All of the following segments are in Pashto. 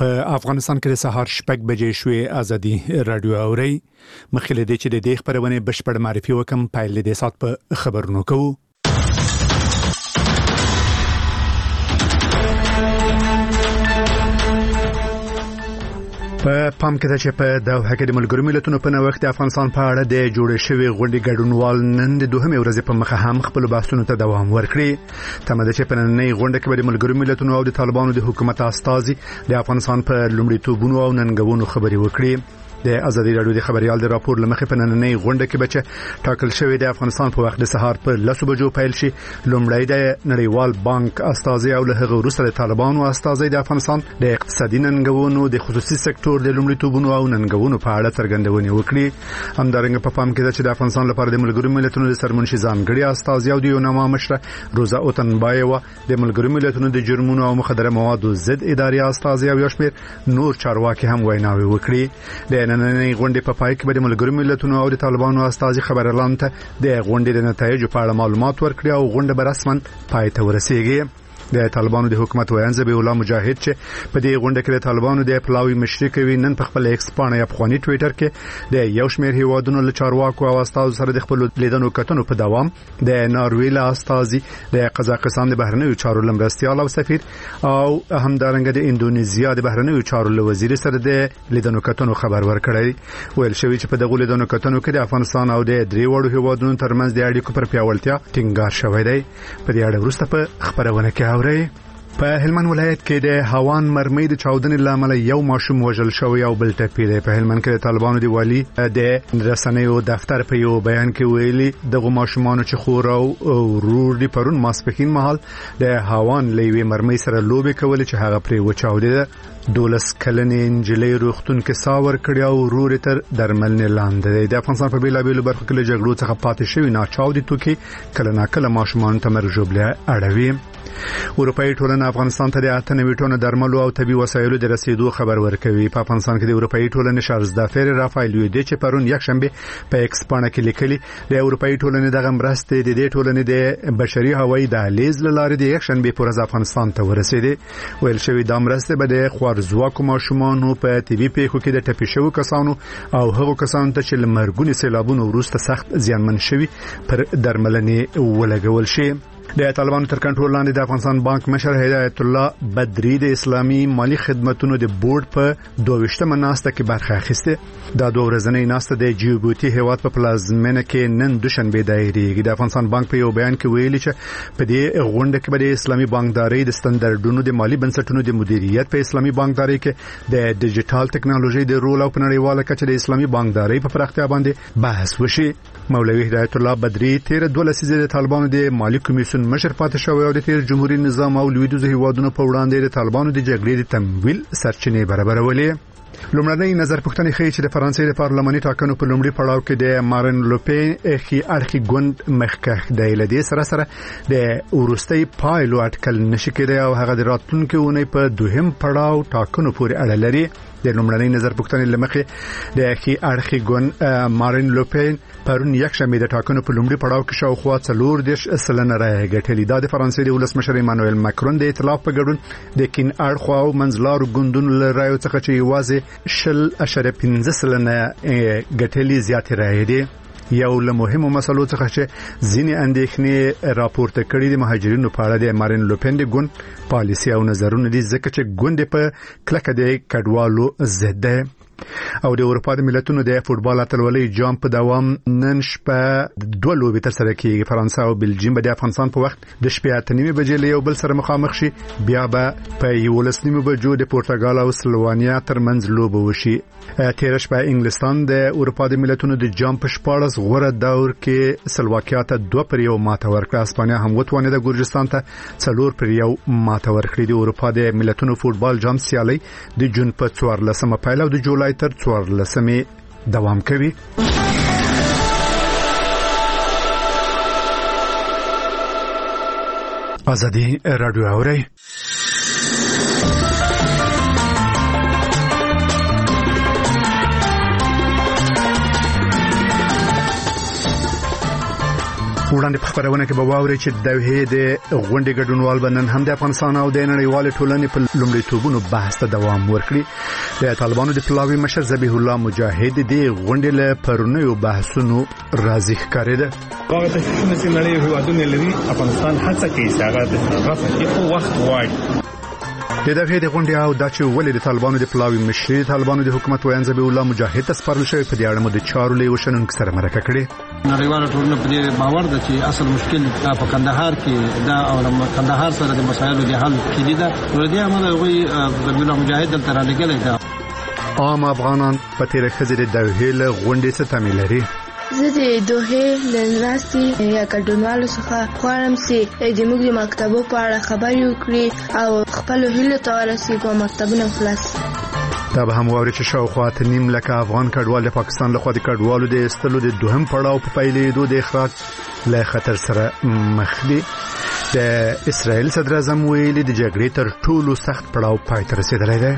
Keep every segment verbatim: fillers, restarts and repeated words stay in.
په افغانستان کې د سهار شپږ بجې شوې ازادي رادیو اوري مخکې دې چې د دې خبرونه بشپړ معرفي وکم پایل دې سات په خبرونو کوو. په پام کې ده چې په دوحه کې د ملګرو ملتونو په نوښت د افغانستان په اړه د جوړ شوی غونډې ګډونوال نن د دوهمې ورځې په مخه هم خپل بحثونو ته دوام ورکړي. تمه ده چې په نننۍ غونډه کې د ملګرو ملتونو او د طالبانو د حکومت استازي د افغانستان په لومړیتوبونو او ننګونو خبرې وکړي. د ازادي رادیو د خبريال د راپور لمخې په نننۍ غونډه کې بچ ټاکل شوی د افغانستان په وخت د سهار په لسو بجو پیل شي. لومړی د نړیوال بانک استازي او له هغه وروسته د طالبانو استازي د افغانستان د اقتصادي ننګونو د خصوصي سکتور د لومړیتوبونو او ننګونو په اړه څرګندونې وکړي. همدارنګه په پام کې ده چې د افغانستان لپاره د ملګرو ملتونو د سرمنشي ځانګړي استازي او د یوناما مشره روزا اوتنبایوا د ملګرو ملتونو د جرمونو او مخدره موادو ضد اداري استازي او یوشمیر نور چارواکي هم ویناوي وکړي. د نننۍ غونډې په پای کې به د ملګرو ملتونو او د طالبانو استازي خبرلاند ته د غونډې د نتایجو په اړه معلومات ورکړي او غونډه به رسماً پای ته ورسیږي. د طالبانو د حکومت ویان زبی الله مجاهد چې په دې غونډه کې د طالبانو د پلاوی مشري کوي نن په خپل ایکس باندې افغاني ټوئیټر کې د یو شمېر هیوادونو له چارواکو او استادو سره د خپل لیدنو کتنو په دوام د ناروې له استازي د قزاقستان د بهرنیو چارو لمرستيال او سفیر او همدارنګه د انډونیزیا د بهرنیو چارو له وزیر سره د لیدنو کتنو خبر ورکړی. ویل شوی چې په دغه لیدنو کتنو کې د افغانستان او د درې وړو هیوادونو ترمنځ د اړیکو پر پیاوړتیا ټینګار شوی دی. په دې اړه وروسته په خبرونه کې په هلمند ولایت کې د هوان مرمۍ د چاودنې لامل یو ماشوم وژل شوی او بل ټپي دی. په هلمند کې د طالبانو دی والی د رسنیو دفتر په یو بیان کې ویلي دغه ماشومان چې خور او ورور دی پرون ماسپخین مهال د هوان لوي مرمۍ سره لوبي کول چې هغه پرې وچاودې. دولس کلنې انجلۍ روختون کې ساور کړی او ورور تر درملنې لاندې دی. د افغانستان په بیلابیلو برخو کې له جګړو څخه پاتې شوی ناچاودي توکي کله ناکله ماشومان ته مرګ ژوبله اړوي. اروپאי ټولنه افغانستان ته د اته نوي ټنو درملو او طبي وسایلو د رسیدو خبر ورکوي. په افغانستان کې د اروپאי ټولنې شارزدافر رافایل یودی چې پرون یک شنبه په ایکس باندې کې لیکلي د اروپאי ټولنې دغه مرستې د دې ټولنې د بشري هوایي دهلیز لاره د یک شنبه پورز افغانستان ته ورسېده. ویل شوی د مرستې به د خوارزواکو ماشومانو په طبي پیښو کې د ټپي شوو کسانو او هغو کسانو ته چې لمرګونی سیلابونو وروسته سخت زیانمن شوي پر درملنې ولګول شي. د طالبانو تر کنټرول لاندې د افغانستان بانک مشر هدایت الله بدری د اسلامي مالی خدماتو د بورډ په دوه ناسته کې برخه اخیسته. دا دوه ورځنۍ ناسته د جیبوتي هیواد په پلازمینه کې نن دوشنبه دایریږي. د افغانستان بانک په یو بیان کې ویلي چې په دې غونډه کې د اسلامي بانکداري د ستاندردونو د مالی بنسټونو د مدیریت په اسلامي بانکداري کې د ډیجیټل ټکنالوژي د رول او په نړیواله کچه د اسلامي بانکداري په پراختیا باندې بحث وشي. مولوی هدایت الله بدری تیر دوه لسیزه د طالبانو د مالی کمیسیون مشر پاتې شوی او د تیر جمهوریت نظام او لویدیځ هیوادونو په وړاندې د طالبانو د جګړې د تمویل سرچینې برابرولې. لومړنۍ نظر پوښتنې ښیي چې د فرانسې د پارلماني ټاکنو په لومړي پړاو کې د مارین لوپین اخی اړخي ګوند مخکښ دی. لدې سره سره د ورستۍ پایلو اټکل نشي کېدای او هغه د راتلونکو اونۍ په دوهم پړاو ټاکنو پورې اړه لري. د لومړنۍ نظر پوښتنې لمخې د اخی اړخي ګوند مارین لوپین پرون یک شنبه د ټاکنو په لومړي پړاو کې شاوخوا څلور دیش سلنه رایه ګټلې. دا د فرانسې د ولسمشر ایمانوئل ماکرون د ائتلاف په ګډون د کین اړخوا او منځلارو ګوندونو له رایو څخه چې یوازې شل اشاریه پنځه سلنه ګټلې زیاتې رایې دي. یو له مهمو مسلو څخه چې ځینې اندېښنې راپورته کړې د مهاجرینو په اړه د مارین لوپین د ګوند پالیسي او نظرونه دي ځکه چې ګوند په کلکه د کډوالو ضد دی. او د اروپا د ملتونو د فوتبال اتلولۍ جام په دوام نن شپه دوه لوبې تر سره کیږي. فرانسه او بلجیم به د افغانستان په وخت د شپې اته نیمې بجې له یو بل سره مخامخ شي. بیا به په یولس نیمې بجو د پرتګال او سلوانیا ترمنځ لوبه وشي. تیر شپه انګلستان د اروپا د ملتونو د جام په شپاړس غوره دور کې سلواکیا ته دوه پر یو ماته ورکړه. اسپانیا هم وتوانه د ګورجستان ته څلور پر یو ماته ورکړه. د اروپا د ملتونو فوتبال جام سیالي د جون په څوارلسمه پیل او د جولای تر څوارلسمې دوام کوي. ازادي رادیو اوري. وړاندې په خبرونه کې به واوري چې د دوحې د غونډې ګډونوال بنن هم د افغانستان او د نړیوال ټولنې په لومړیتوبونو بحث ته دوام ورکړي. د طالبانو د پلاوي مشر ذبیح الله مجاهد د غونډې له پرونیو بحثونو راضي ښکارېده. هغه تشویشونه چې نړۍ هیوادونه لري افغانستان هڅه کوي چې هغه د رفع کې وخت غواړي. د دغه د غونډې او د چې ولې د طالبانو د پلاوي مشر طالبانو د حکومت ویان ذبیح الله مجاهد ته سپارل شوی په دې اړه مو د چارو له وشنونکو سره مرکه کړې. نړیواله ټولنه په دې باور ده چې اصل مشکل په کندهار کې دا او کندهار سره د مسایلو د حل کېدی دا ور دي عمله وي ذبیح الله مجاهد تر لګلې دا عام افغانان په تیر خزر د دوحې له غونډې څخه تامل لري. زه د دوحې لنراستي یا ګډونوالو څخه غواړم چې د موږ د مکتبو په اړه خبرې وکړي او خپل هیلو ته ورسیږو مکتبونه خلاص. دا به هم واوري چې شاوخوا نیم لکه افغان کډوال د پاکستان لخوا د کډوالو د استلو د دوهم پړاو په پیلېدو د اخراج له خطر سره مخ دي. د اسرائیل صدر اعظم ویلي د جګړې تر ټولو سخت پړاو پای ته رسیدلی دی.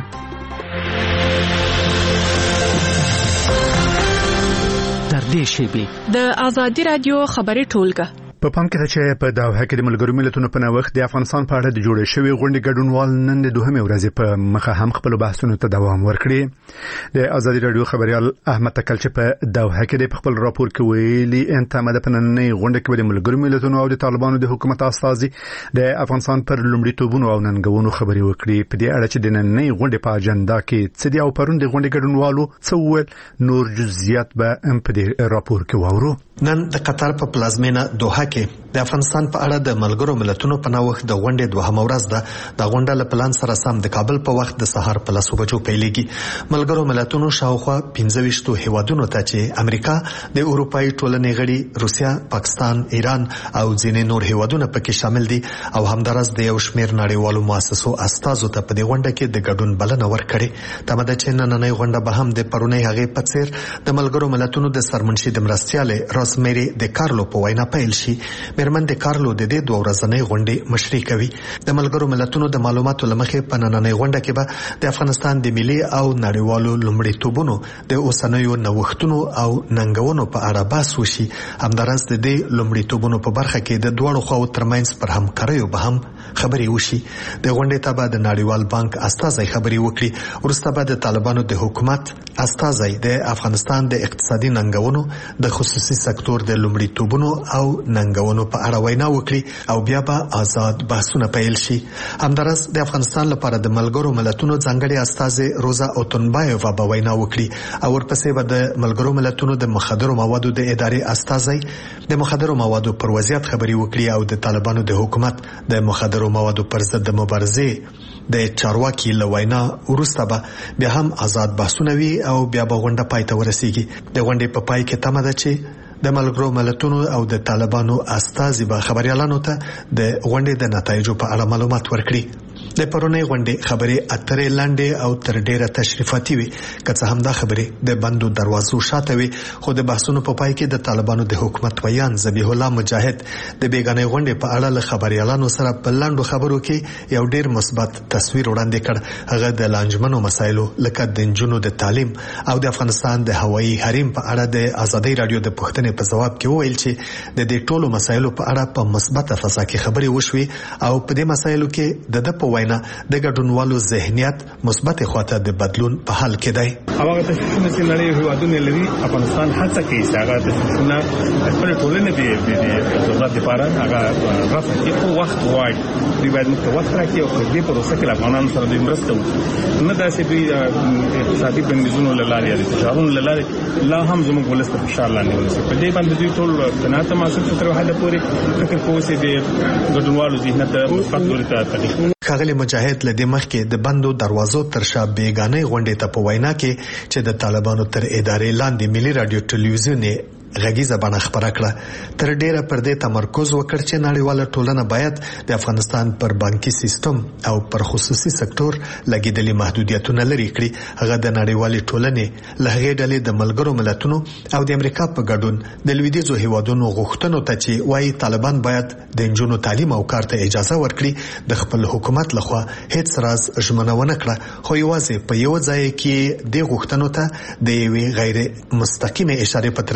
د آزادي رادیو خبري ټولګه په پام کې چې په دوحه کې د ملګرو ملتونو په نوښت د افغانستان په اړه د جوړې شوی غونډې ګډونوال نن د دوهمې ورځې په مخه هم خپل بحثونو ته دوام ورکړي. د آزادي رادیو خبريال احمد تکل چې په دوحه کې د خپل راپور کې ویلي ان تمه د پننې غونډې کې د ملګرو ملتونو او د طالبانو د حکومت استازي د افغانستان پر لومړیتوبونو او ننګونو خبرې وکړي. په دې اړه چې د نننې غونډې په اجنډا کې څه دی او پرون د غونډې ګډونوالو څه ول نور جزئیات به هم په دې راپور کې واورو. نن د قطر په پلازمینه دوحه کې د افغانستان په اړه د ملګرو ملتونو په نوښت د غونډې دوهمه ورځ ده. د غونډې له پلان سره سم د کابل په وخت د سهار په لسو بجو پیلېږي. ملګرو ملتونو شاوخوا پنځه ویشت هیوادونو ته چې امریکا، د اروپאי ټولنې غړي، روسیا، پاکستان، ایران او ځینې نور هیوادونه پکې شامل دي او همدارس د یو شمېر نړیوالو مؤسسو استازو ته په دې غونډه کې د ګډون بلنه ورکړې. تمه ده چې نننۍ غونډه به هم د پرونی هغې په څیر د ملګرو ملتونو د سرمنشي د مرستیالې روزمیری د کارلو په وینا پیل شي. مېرمن د کارلو د دې دوه ورځنۍ غونډې مشري کوي. د ملګرو ملتونو د معلوماتو لمخې په نننۍ غونډه کې به د افغانستان د ملي او نړیوالو لومړیتوبونو د اوسنیو نوښتونو او ننګونو په اړه بحث وشي. همدارس د دې لومړیتوبونو په برخه کې د دوه خواو ترمنځ پر همکاریو به هم خبرې وشي. د غونډې ته به د نړیوال بانک استازي خبرې وکړي. وروسته به د طالبانو د حکومت استازي د افغانستان د اقتصادي ننګونو، د خصوصي سکتور د لومړیتوبونو او ننګونو په اړه وینا وکړي او بیا به آزاد بحثونه پیل شي. همدارس د افغانستان لپاره د ملګرو ملتونو ځانګړي استازي روزا اوتونبایووا به وینا وکړي او ورپسې به د ملګرو ملتونو د مخدرو موادو د ادارې استازي د مخدرو موادو پر وضعیت خبري وکړي او د طالبانو د حکومت د مخدرو موادو پر ضد د مبارزې د چارواکي لوینا وروسته به بیا هم آزاد بحثونه وي او بیا به غونډه پای ته ورسیږي. د غونډې په پای کې تمه ده چې د ملګرو ملتونو او د طالبانو استازي به خبريالانو ته د غونډې د نتایجو په اړه معلومات ورکړي. د پرونی غونډې خبرې اترې لاندې او تر ډیره تشریفاتي وي، که څه هم دا خبرې د بندو دروازو شاته وي. خو د بحثونو په پای کې د طالبانو د حکومت ویان ذبیح الله مجاهد د بیګانې غونډې په اړه له خبريالانو سره په لاندو خبرو کې یو ډیر مثبت تصویر وړاندې کړ. هغه د لانجمنو مسایلو لکه د نجونو د تعلیم او د افغانستان د هوایي حریم په اړه د آزادي رادیو د پوښتنې په جواب کې وویل چې د دې ټولو مسایلو په اړه په مثبته فضا کې خبرې وشوي او په دې مسایلو کې د د په وینا د ګډونوالو ذهنیت مثبت خواته د بدلون په حال کې دی. هغه تشویشونه چې نړۍ هیوادونه لري افغانستان هڅه کوي چې هغه تشویشونه خپل ټولنې د ضرورت لپاره هغه رفع کې په وخت غواړي. دوی باید موږ ته وخت راکړي او په دې پروسه کې افغانانو سره د مرسته وکړي. نه داسې دوی اقتصادي بندیزونو له لارې یا د تجارتونو له لارې لا هم زموږ ولس ته فشار لاندې ونیسي. په دې باندې دوی ټول قناعت محسوس تر حده پورې فکر کوي چې د ګډونوالو ذهنیت مثبت لوري ته تغیر. ښاغلی مجاهد له دې مخکې د بندو دروازو تر شا بیګانې غونډې ته په وینا کې چې د طالبانو تر ادارې لاندې ملي رادیو ټلویزیون غږیزه بڼه خبره کړه. تر ډیره پر دې تمرکز وکړ چې نړیواله ټولنه باید د افغانستان پر بانکي سیستم او پر خصوصي سکتور لګیدلي محدودیتونه لري کړي. هغه د نړیوالې ټولنې له هغې ډلې د ملګرو ملتونو او د امریکا په ګډون د لویدیځو هیوادونو غوښتنو ته چې وايي طالبان باید د نجونو تعلیم او کار ته اجازه ورکړي د خپل حکومت لخوا هیڅ راز ژمنه ونه کړه. خو یوازې په یو ځای کې د غوښتنو ته د یوې غیر مستقیمه اشاره په ترڅ کې وویل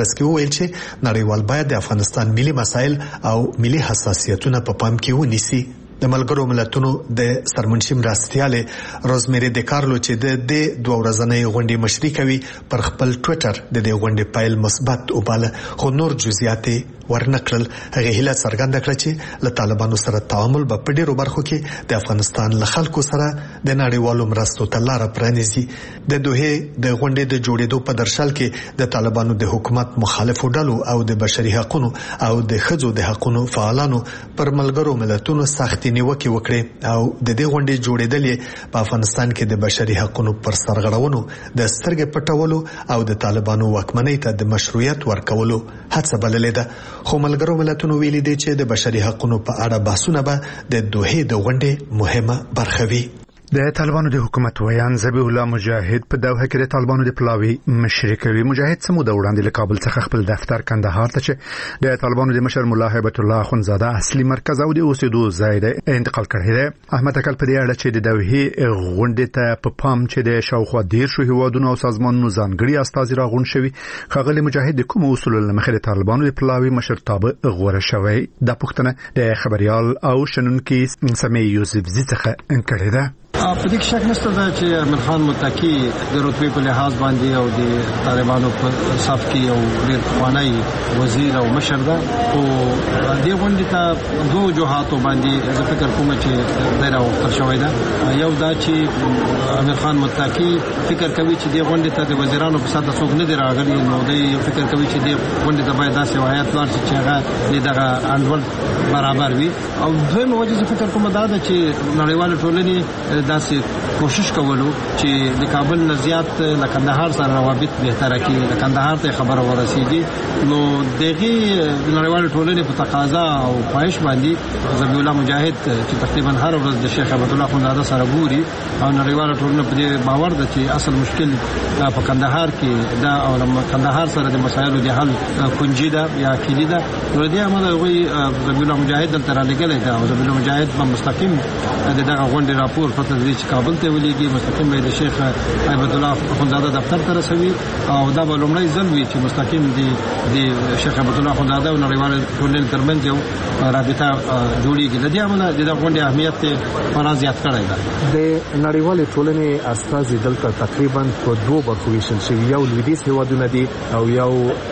ویل چې نړیوال باید د افغانستان ملي مسایل او ملي حساسیتونه په پام کې ونیسي. د ملګرو ملتونو د سرمنشي مرستیاله روزمیری د کارلو چې د دې دوه ورځنۍ غونډې مشري کوي پر خپل ټوئیټر د دې غونډې پایل مثبت وباله، خو نور جزئیات ورنکړل. هغه هیله څرګنده کړه چې له طالبانو سره تعامل په ډېرو برخو کې د افغانستان له خلکو سره د نړیوالو مرستو ته لار پرانیزي. د دوه د غونډې د جوړېدو په درشل کې د طالبانو د حکومت مخالفو ډلو او د بشري حقوقو او د ښځو د حقوقو فعالانو پر ملګرو ملتونو سخت نیوکه وکړه او د دې غونډې جوړېدل په افغانستان کې د بشري حقوقو پر سرغړونو د سترګې پټولو او د طالبانو واکمنۍ ته د مشروعیت ورکولو هڅه بللې ده. خو ملګرو ملتونو ویلي دي چې د بشري حقوقو په اړه بحثونه به د دوه د غونډې مهمه برخه وي. د طالبانو د حکومت ویان ذبیح الله مجاهد په دوحه کې د طالبانو د پلاوی مشري کوي. مجاهد سموده وړاندې له کابل څخه خپل دفتر کندهار ته چې د طالبانو د مشر مولا هیبت الله اخونزاده اصلي مرکز او د اوسېدو ځای د انتقال کړی دی. احمد اکل په دې اړه چې د دوحه غونډې ته په پام چې د شاوخوا ډیر شو هیوادونو او سازمانونو ځانګړي استازي راغون شوي، خغلی مجاهد د کوم اصول لمخې د طالبانو د پلاوی مشرتابه غوړه شوی. د پښتنه د خبريال او شنونکي سمې یوسف زی څخه انکړی ده. په دې کې شک نشته دا چې امیر خان متقی د رتبې په لحاظ باندې او د طالبانو په صف کې یو ډېر پخوانی وزیر او مشر ده، او دې غونډې ته دوه وجوهاتو باندې زه فکر کوم چې دا راوړل شوی ده. یو دا چې امیر خان متقی فکر کوي چې دې غونډې ته د وزیرانو په ساده څوک نه دی راغلی، نو دوی فکر کوي چې دې غونډې ته باید داسې وایات لار چې هغه دغه انډول برابر وي. او دویم وجه زه فکر کوم دا ده چې نړیوال ټولنې داسې کوشش کولو چې د کابل نه زیات له کندهار سره روابط بهتره کړي، د کندهار ته خبره ورسیږي. نو دغه نړیوال ټولنې په تقاضا او خواهش باندې ذبیح الله مجاهد چې تقریبا هر ورځ د شیخ عبد الله اخونزاده سره ګوري او نړیوال ټولنه په دې باور ده چې اصل مشکل په کندهار کې دا او کندهار سره د مسایلو د حل کنجي ده یا کلی ده. نو دې عمل وي ذبیح الله مجاهد تل تر لګلې ده او ذبیح الله مجاهد په مستقیم دغه غونډې راپور فتح دې چې کابل ته ولېږي، مستقیم به د شیخ هیبت الله اخونزاده دفتر ته رسوي او دا به لومړی ځل وي چې مستقیم دی د شیخ هیبت الله اخونزاده او نړیوال ټولنې ترمنځ یو رابطه جوړیږي. د دې عمله د غونډې اهمیت خورا زیات کړی ده. د نړیوال ټولنې استازي دلته تقریبا په دوه برخو ویشل شوي، یو لویدیځ هیوادونه دي او یو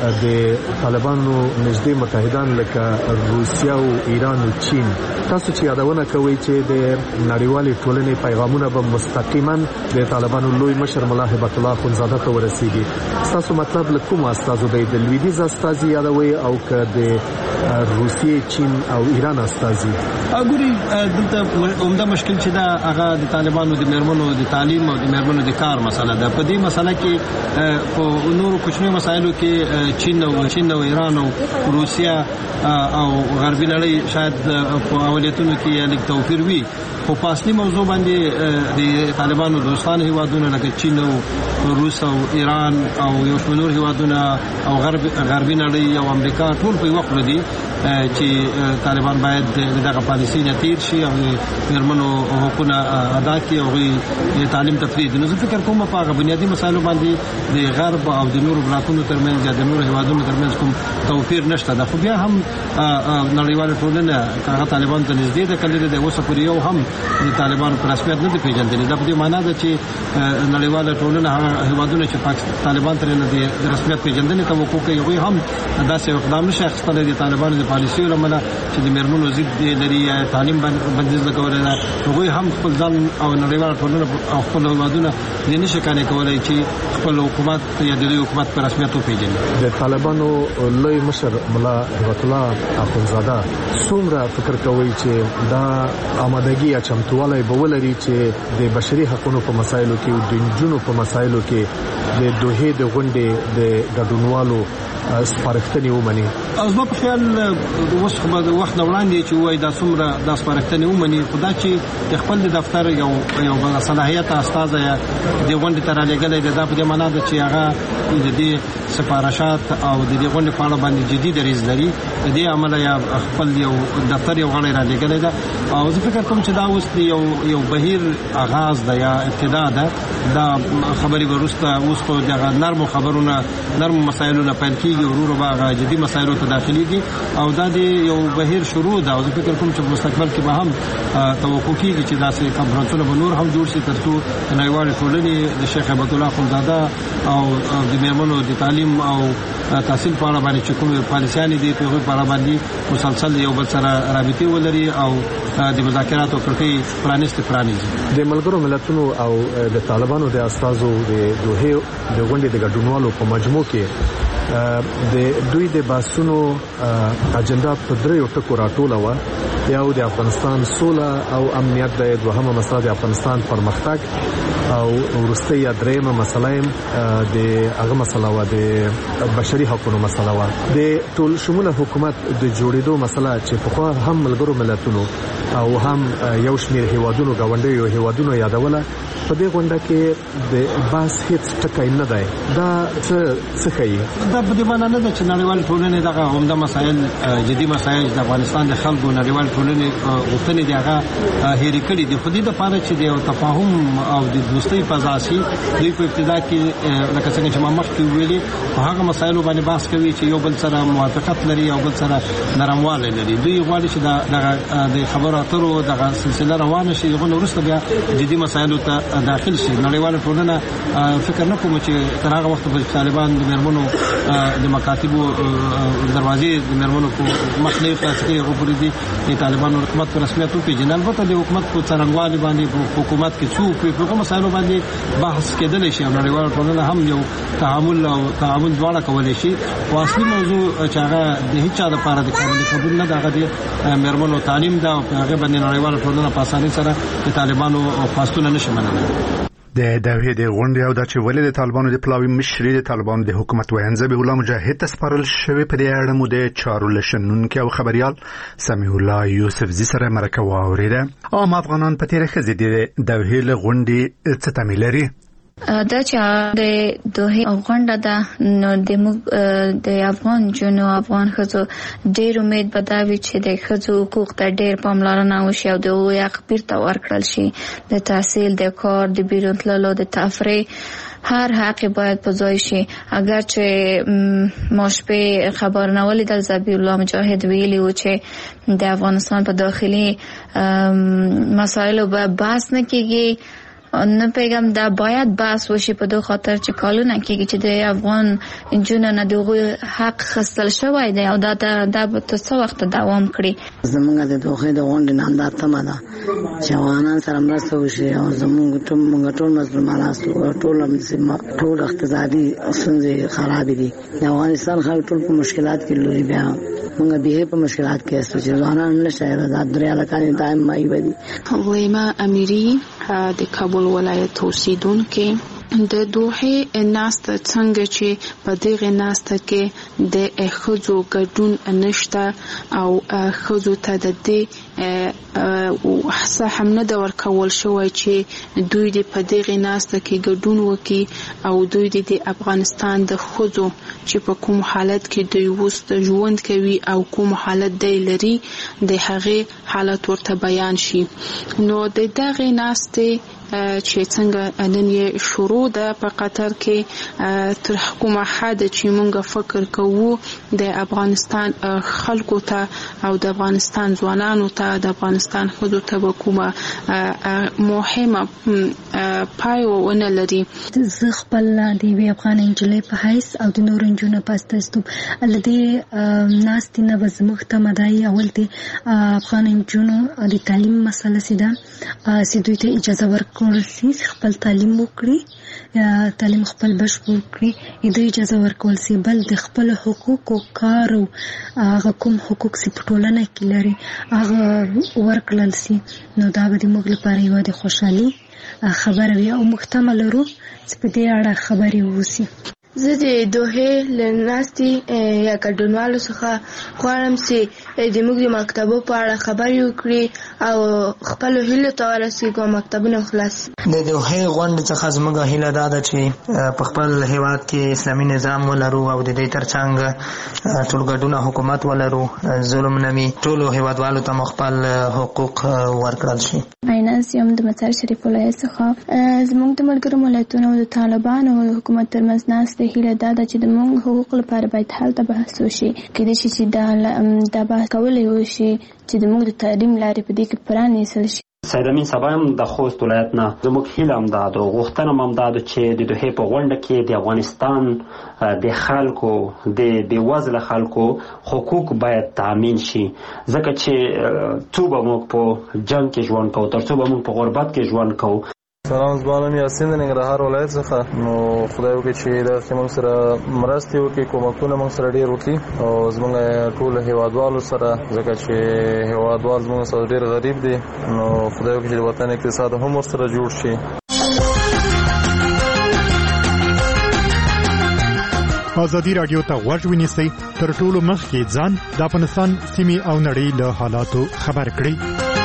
د طالبانو نږدې متحدان لکه روسیا او ایران او چین. تاسو چې یادونه کوي چې د نړیوال ټولنې پیغامونه به مستقیما د طالبانو لوی مشر مولا هیبت الله اخونزاده ته ورسیږي، تاسو مطلب له کوم استازو دی؟ د لویدیځ استازي یادوي او که د روسیې، چین او ایران استازي؟ اګوري دلته عمده مشکل چې دا هغه د طالبانو د میرمنو د تعلیم او د میرمنو د کار مسله ده. په دې مسله کې په نورو کوچنیو مسایلو کې چین او چین او ایران او روسیا او غربي نړۍ شاید په اولتونو کې لیک توفیر وي، خو په اصلي موضوع باندې د طالبانو دوستان هیوادونه لکه چین او روس او ایران او یو شمېر هیوادونه او غرب غربي نړۍ او امریکا ټول په وخت لري چې طالبان باید دغه پالیسي نه تیر شي او میرمنو حقوقونه ادا کړي او تعلیم تفرید. نو زه فکر کوم په هغه بنیادی مسایلو باندې د غرب او د نورو بلاکونو ترمنځ یا د نورو هیوادونو ترمنځ کوم توپیر نشته ده. خو بیا هم نړیواله ټولنه هغه طالبان ته نږدې ده کړي ده، اوس پورې یو هم د طالبانو په رسمیت نه پیژندل. دا په دې معنی ده چې نړیواله ټولنه هغه هیوادونه چې پاکستان طالبان ترې نه د رسمیت پیژندنې ته وکړي کوي هم داسې اقدام نشي اخیستلی د طالبانو د پالیسي لمنه چې د میرمنو ضد لري یا تعلیم بندیز لګولای نه، هغوی هم خپل ځان او نړیواله ټولنه او خپل هیوادونه یې نشي کانې کولای چې خپل حکومت یا د حکومت په رسمیت وپیژني. د طالبانو لوی مشر مولا هیبت الله اخونزاده څومره فکر کوي چې دا آمادګي یا چمتووالی به ولري چې د بشري حقوقو په مسایلو کې او د نجونو په مسایلو کې د دوه د غونډې د ګډونوالو سپارښتنې ومني؟ او زما په خیال اوس خو د وخت وړاندې چې وایي دا څومره دا سپارښتنې ومني، خو دا چې د خپل د دفتر یو یو صلاحیت استازی د غونډې ته رالېږلی دی، دا په دې معنا ده چې هغه د دې سفارشات او د دې غونډې په اړه باندې جدي دریځ لري دې عمل یا خپل یو دفتر یو غړی را لګلې ده او زه فکر کوم چې دا اوس یو یو بهیر آغاز ده یا ابتدا ده دا خبري ورسته اوس په دغه نرمو خبرونه نرمو مسایلو نه پیل کیږي ورور باغ جدي مسایلو ته داخليږي او دا د یو بهیر شروع ده او زه فکر کوم چې په مستقبل کې به هم توقع کیږي چې داسې کنفرانسونه به نور هم جوړ شي ترڅو نړیوال ټولنې د شیخ عبد الله خونزاده او د میرمنو د تعلیم او تحصیل په اړه باندې چې کوم پالیسیانې دي په هغه اړه باندې مسلسل یو بل سره رابطه ولري او د مذاکراتو کړکۍ پرانیست پرانیزي. د ملګرو ملتونو او د طالبانو د استازو د دوه د غونډې د ګډونوالو په مجموع کې د دوی د باسونو اجنډا په دریو ټکو راټوله و. یو د افغانستان سوله او امنیت د دوهمه مسله د افغانستان پرمختګ او ورسته یا دریمه مسله د هغه مسله و د بشري حقوقو مسله و. د ټول شموله حکومت د جوړېدو مسله چې په خو هم ملګرو ملتونو او هم یو شمېر هیوادونو غونډې یو هیوادونو یادوله په دې غونډه کې د باس هیڅ ټکی نه دی. دا څه څه کوي؟ دا په دې معنی نه ده چې نړیوال ټولنې دغه عمده مسایل جدي مسایل د افغانستان د خلکو نړیوال ټولنې غوښتنې دي هغه هېرې کړې دي. خو دې لپاره چې د یو تفاهم او د دوستۍ فضا شي دوی په ابتدا کې لکه څنګه چې ما مخکې ویلي په هغه مسایلو باندې بحث کوي چې یو بل سره موافقت لري او بل سره نرموالی لري. دوی غواړي چې د خبرو اترو دغه سلسله روانه شي هغه وروسته بیا جدي مسایلو ته داخل شي. نړیواله ټولنه فکر نه کوم چې تر هغه وخت په طالبان د میرمنو د مکاتبو دروازې د میرمنو په مخ نه خلاص کړي هغه پرې دي د طالبانو حکومت په رسمیت وپیژني. البته د حکومت په څرنګوالي باندې په حکومت کې څوک په کوم مسایلو باندې بحث کېدلی شي او نړیواله ټولنه هم یو تعامل او تعامل دواړه کولی شي. خو اصلي موضوع چې هغه د هیڅ چا لپاره د قابل قبول نه ده هغه د میرمنو تعلیم ده او هغه باندې نړیواله ټولنه په اسانۍ سره د طالبانو خواستونه نشي منلی. د دوی د غونډې او د چې ولې د طالبانو د پلاوی مشري د طالبانو د حکومت وینځ به الله مجاهد تسپارل شوی په دې اړه مو د چارو لشنونکو او خبريال سمیع الله یوسف زی سره مرکه واوریده. او افغانان په تیر خزې د دوی له غونډې څه تمه لري؟ دا چې د دوه غونډه ده نو د د افغان جنو افغان خزو ډېر امید بداوي چې د خزو حقوق ته ډېر پاملرنه وشي او د حق بیرته ورکړل شي. د تحصیل د کار د بیرون تللو د تفریح هر حق باید په ځای شي. اگر چې ماشپه خبر نه ولیدل زبی الله مجاهد ویلی و چې د افغانستان په داخلي مسایلو به بحث نه کیږي. نه پیغام دا باید بحث وشي په دوه خاطر چې کالونه کېږي چې د افغان جنونو نه دغه حق خصل شوی دی او دا د په څو وخت دوام کړي. زمونږ د دوه د غونډې نن دا تمه ده چې افغانان سره مرسته وشي او زمونږ ټول موږ ټول مسلمانان ټول ټول اقتصادي ستونزې خراب دي. د افغانستان خلک ټول په مشکلات کې لوري بیا موږ به په مشکلات کې اسو چې ځوانان نشه د دریا لکانې دائم مای ودی. ویما امیری د کابل ولایت اوسیدونکو د دوه ناست څنګه چې په دغه ناست کې د خزو ګډون نشته او خزو ته د دې وحصه هم نه د ورکول شوی چې دوی د په دغه ناست کې ګډون وکي او دوی د افغانستان د خزو چې په کوم حالت کې دوی وست ژوند کوي او کوم حالت دی لري د هغه حالت ورته بیان شي. نو د دغه ناست چې څنګه نن یې شروع ده په قطر کې تر حکومت حد چې مونږ فکر کوو د افغانستان خلکو ته او د افغانستان ځوانانو ته د افغانستان خودو ته کومه مهمه پای ونه لري. زه خپل د وی افغان انجلې په حیث او د نور انجونو پاستستم الدې ناس نه بزمخ ته مدای اول د افغان انجونو د تعلیم مسله سیده سیدوی ته اجازه ورکړي خپل تعلیم وکړي تعلیم خپل بشپړ کړي د اجازه ورکول سي بل د خپل حقوق او کار او هغه کوم حقوق سي په ټولنه کې لري هغه ورکړل سي. نو دا به موږ لپاره یو د خوشحالي خبره وي او محتمل ورو چې په دې اړه خبرې وسی. زه د دوحې له ناستې یا ګډونوالو څخه غواړم چې زموږ د مکتبو په اړه خبرې وکړي او خپلو هیلو ته ورسېږو او مکتبونه خلاص. د دوحې غونډې څخه زموږ هیله دا ده چې په خپل هیواد کې اسلامي نظام ولرو او د دې ترڅنګ ټولګډونه حکومت ولرو، ظلم نه وي، ټولو هیوادوالو ته خپل حقوق ورکړل شي. عیناز یم د مطار شریف ولایت څخه. زموږ د ملګرو ملتونو او د طالبانو او د حکومت ترمنځ ناستې هیله دا ده چې د موږ حقوق لپاره باید هلته بحث وشي. کېدای شي چې دا دا بحث کولی وشي چې د موږ د تعلیم لارې په دې کې پرانیستل شي. سید امین صاحب هم د خوست ولایت نه زموږ هیله هم دا ده او غوښتنه هم دا ده چې د دوحې په غونډه کې د افغانستان د خلکو د بېوزله خلکو حقوق باید تامین شي، ځکه چې څو به موږ په جنګ کې ژوند کوو، تر څو به موږ په غربت کې ژوند کوو. سلام، زما نوم یاسین د ننګرهار ولایت څخه. نو خدای وکړي چې داسې موږ سره مرستې وکړي، کومکونه موږ سره ډېر وکړي او زموږ ټول هیوادوالو سره، ځکه چې هیوادوال زموږ سره ډېر غریب دي. نو خدای وکړي چې د وطن اقتصاد هم ورسره جوړ شي. ازادي راډیو ته غوږ ونیسئ، تر ټولو مخکې ځان د افغانستان سیمې او نړۍ له حالاتو خبر کړئ.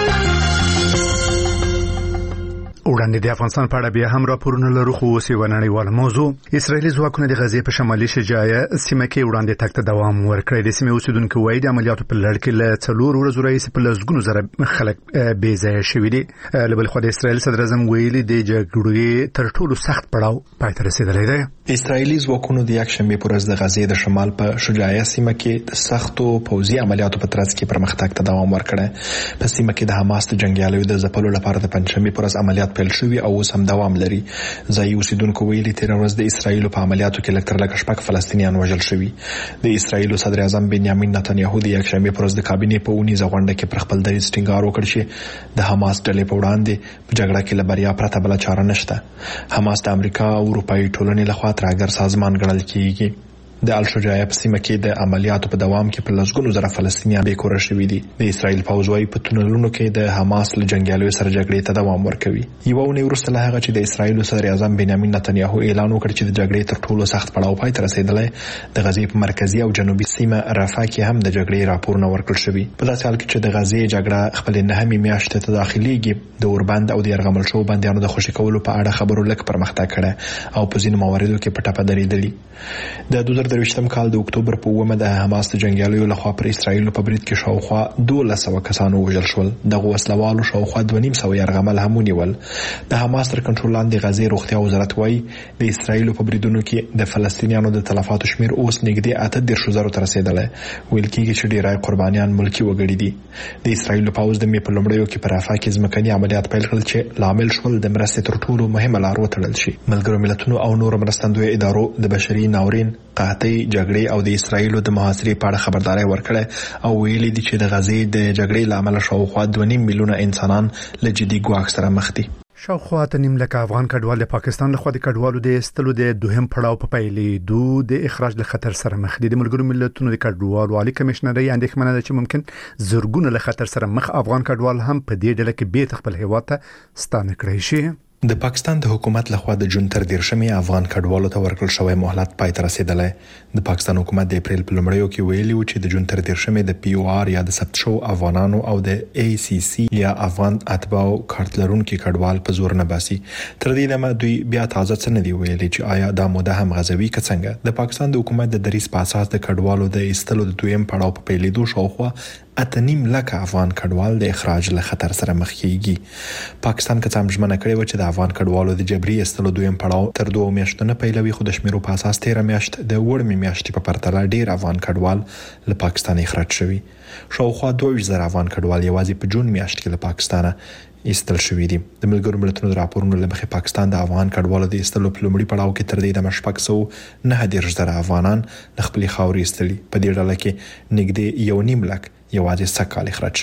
وړاندې د افغانستان په اړه بیا هم راپورونه لرو، خو اوس یوه نړیواله موضوع. اسرائیلي ځواکونه د غزې په شمالي شجاعیه سیمه کې وړاندې تګ ته دوام ورکړی. د سیمې اوسیدونکو وایي د عملیاتو په لړ کې له څلور ورځو راهیسې په لسګونو زره خلک بې ځایه شوي دي. له بلې خوا د اسرائیل صدر اعظم ویلي د جګړې تر ټولو سخت پړاو پای ته رسېدلی دی. اسرائیلي ځواکونو د یکشنبه پر ورځ د غزې د شمال په شجاعیه سیمه کې د سختو پوځي عملیاتو په ترڅ کې پرمختګ ته دوام ورکړی. په سیمه کې د حماس د جنګیالیو د ځپلو لپاره د پنځشنبه پر ورځ عملیات پیل شوي او اوس هم دوام لري. ځایي اوسیدونکو ویلي تیر ورځ د اسرائیل په عملیاتو کې لکتر لکه شپږ فلسطینیان وژل شوي. د اسرائیل صدر اعظم بنیامین نتنیاهو د یکشنبه پر ورځ د کابینې په اونیزه غونډه کې پر خپل دریځ ټینګار وکړ چې د حماس ډلې په وړاندې په جګړه کې له بریا پرته بل چاره نشته. حماس د امریکا او اروپایي ټولنې لخوا ترهګر سازمان ګڼل کیږي. د الشجاعیه په سیمه کې د عملیاتو په دوام کې په لسګونو زره فلسطینیان بې کوره شوي دي. د اسرائیل پوځ وايي په تونلونو کې د حماس له جنګیالیو سره جګړې ته دوام ورکوي. یوه اونۍ وروسته له هغه چې د اسرائیل صدر اعظم بنیامین نتنیاهو اعلان وکړ چې د جګړې تر ټولو سخت پړاو پای ته رسېدلی، د غزې په مرکزي او جنوبي سیمه رفح کې هم د جګړې راپورونه ورکړل شوي. په داسې حال کې چې د غزې جګړه خپلې نهمې میاشتې ته داخليږي، د اوربند او د یرغمل شوو بندیانو د خوشي کولو په اړه خبرو لږ پرمختګ کړی او په ځینو مواردو کې په ټپه درېدلي. د دوه زره درویشتم کال د اکتوبر په اوومه د حماس د جنګیالیو لخوا پر اسرائیل په برید کې شاوخوا دولس سوه کسانو وژل شول. دغه وسلوالو شاوخوا دوه نیم سوه یرغمل هم ونیول. د حماس تر کنټرول لاندې غزې روغتیا وزارت وایي د اسرائیل په بریدونو کې د فلسطینیانو د تلفاتو شمیر اوس نږدې اته دېرش زرو ته رسېدلی. ویل کېږي چې ډېری قربانیان ملکي وګړي دي. د اسرائیل پوځ د مې په لومړیو کې په رفح کې ځمکني عملیات پیل کړل چې لامل شول د مرستې تر ټولو مهمه لار وتړل شي. ملګرو ملتونو او نورو مرستندویه ادارو د بشري ناورین، قحطۍ، جګړې او د اسرائیل د محاصرې په اړه خبرداري ورکړه او ویلي دي چې د غزې د جګړې لامل شاوخوا دوه نیم میلیونه انسانان له جدي ګواښ سره مخ دي. شاوخوا ته نیم لکه افغان کډوال د پاکستان لخوا د کډوالو د ایستلو د دوهم پړاو په پیلېدو د اخراج له خطر سره مخ دي. د ملګرو ملتونو د کډوالو عالی کمشنري اندېښمنه ده چې ممکن زرګونه له خطر سره مخ افغان کډوال هم په دې ډله کې بیرته خپل هیواد ته ستانه کړی شي. د پاکستان د حکومت لخوا د جون تر دیرشمې افغان کډوالو ته ورکړل شوی مهلت پای ته رسیدلی. د پاکستان حکومت د اپریل په لومړیو کې ویلي و چې د جون تر دیرشمې د پی او آر یا د ثبت شوو افغانانو او د ای سی سی یا افغان اتباعو کارت لرونکي کډوال په زور نه باسي. تر دې دمه دوی بیا تازه څه نه دی ویلي چې آیا دا موده هم غزوي که څنګه. د پاکستان د حکومت د دریځ په اساس د کډوالو د ایستلو د دویم پړاو په پیلېدو شاوخوا اته نیم لکه افغان کډوال د اخراج له خطر سره مخ کیږي. پاکستان که څه هم ژمنه کړې و چې د افغان کډوالو د جبري ایستلو دویم پړاو تر دوه میاشتو نه پیلوي، خو د شمیرو په اساس تیره میاشت د وړمې میاشتې په پرتله ډېر افغان کډوال له پاکستان اخراج شوي. شاوخوا دوه ویشت زره افغان کډوال یوازې په جون میاشت کې له پاکستانه ایستل شوي دي. د ملګرو ملتونو د راپورونو له مخې پاکستان د افغان کډوالو د ایستلو په لومړي پړاو کې تر دې دمه شپږ سوه نهه دېرش زره افغانان له خپلې خاورې ایستلي. په دې ډله کې نږدې یو نیم لک یوازې سږ کال اخراج شوي.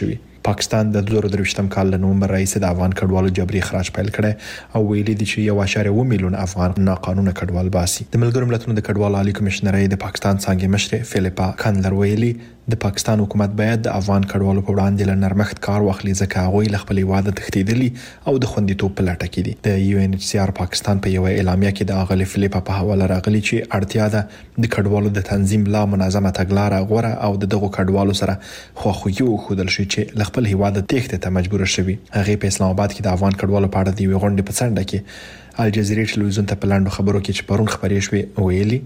پاکستان د دوه زره درویشتم کال له نومبر راهیسې د افغان کډوالو جبري اخراج پیل کړی او ویلي دي چې یو اشاریه اووه میلیون افغان ناقانونه کډوال باسي. د ملګرو ملتونو د کډوالو عالی کمشنرۍ د پاکستان څنګه مشر فلیپا کانلر ویلي د پاکستان حکومت باید د افغان کډوالو په وړاندې له نرمښت کار واخلي ځکه هغوی له خپل هیواد تښتېدلي او د خوندیتوب په لټه کې دي. د یو ان ایچ سی آر پاکستان په یو اعلامیه کې د اغلی فلیپا په حواله راغلي چې اړتیا ده د کډوالو د تنظیم لا منظمه تګلارې غوړه او د دغو کډوالو سره خواخوږي وښودل شي چې له خپل هیواد تښتې ته مجبور شوي. هغه په اسلام آباد کې د افغان کډوالو په اړه د یو غونډې په څنډه کې الجزیرې ټلویزیون ته په لاندو خبرو کې چې پرون خبرې شوې ویلي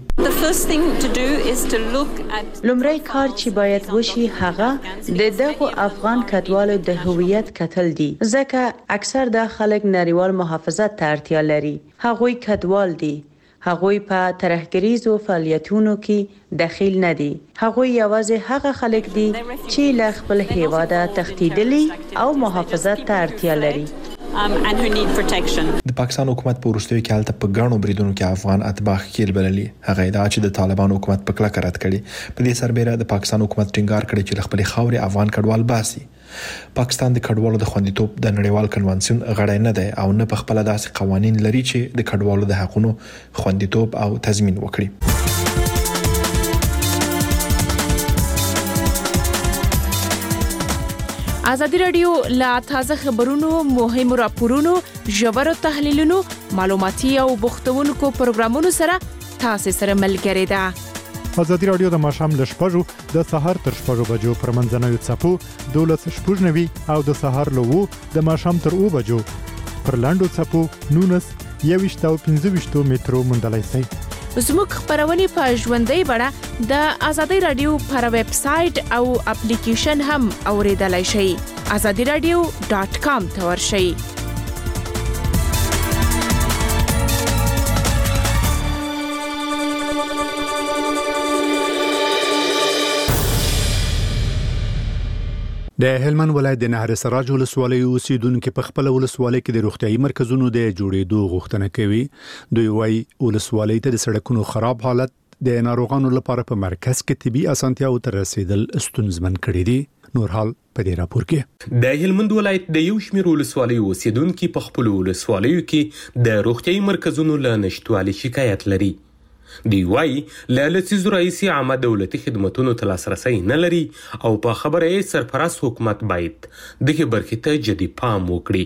لومړی کار چې باید وشي هغه د دغو افغان کډوالو د هویت کتل دي ځکه اکثر د خلک نړیوال محافظت ته اړتیا لري. هغوی کډوال دي، هغوی په ترهګریزو فعالیتونو کې داخل نه دي. هغوی یوازې هغه خلک دي چې له خپل هیواده تښتېدلي او محافظت ته اړتیا لري. Um, and who need protection. د پاکستان حکومت په وروستیو کې حالت په غاڼو بریدونکو کې افغان اتباع ښکیل بللي. هغه ادعا چې د طالبان حکومت په کلکه رد کړي. په دې سربېره د پاکستان حکومت ټینګار کړی چې خپل خاورې افغان کډوال باسي. پاکستان د کډوالو د خوندیتوب د نړیوال کنوانسیون غړی نه دی او نه په خپل داسې قوانين لري چې د کډوالو د حقوقو خوندیتوب او تضمین وکړي. ازادي رادیو لا تازه خبرونو، مهمو راپورونو، ژورو تحلیلونو، معلوماتي او بوختونکو پروګرامونو سره تاسو سره ملګری ده. ازادي رادیو د ماشام له شپږو د سهار تر شپږو بجو پر منځنوي چپو دولس شپږنوي او د سهار له وو د ماشام تر اوو بجو پر لاندو چپو نونس یويشت او پنځه ویشت مترو مندلای سي. زموږ خبرونه په ژوندۍ بڼه د ازادي رادیو پر ویب سټ او اپلیکیشن هم اوریدلای شئ. azadi radio dot com ته ورشئ. د هلمند ولایت د نهر سراج ولسوالۍ اوسیدونکو په خپل ولسوالۍ کې د روغتيایي مرکزونو د جوړېدو غوښتنه کوي. دوی وايي ولسوالۍ ته د سړکونو خراب حالت د ناروغانو لپاره په مرکز کې طبي اسانتیاو ته رسیدل ستونزمن کړي دي. نور حال په دې راپور کې د هلمند ولایت د یو شمېر ولسوالۍ اوسیدونکو په خپل ولسوالیو کې د روغتيایي مرکزونو له نشټوالي شکایت لري. دی وايي له لسیزو رئیسي عامه دولتي خدماتونو ته لاسرسي نه لري او په خبره یې سرپرست حکومت باید دغه برخې ته جدي پام وکړي.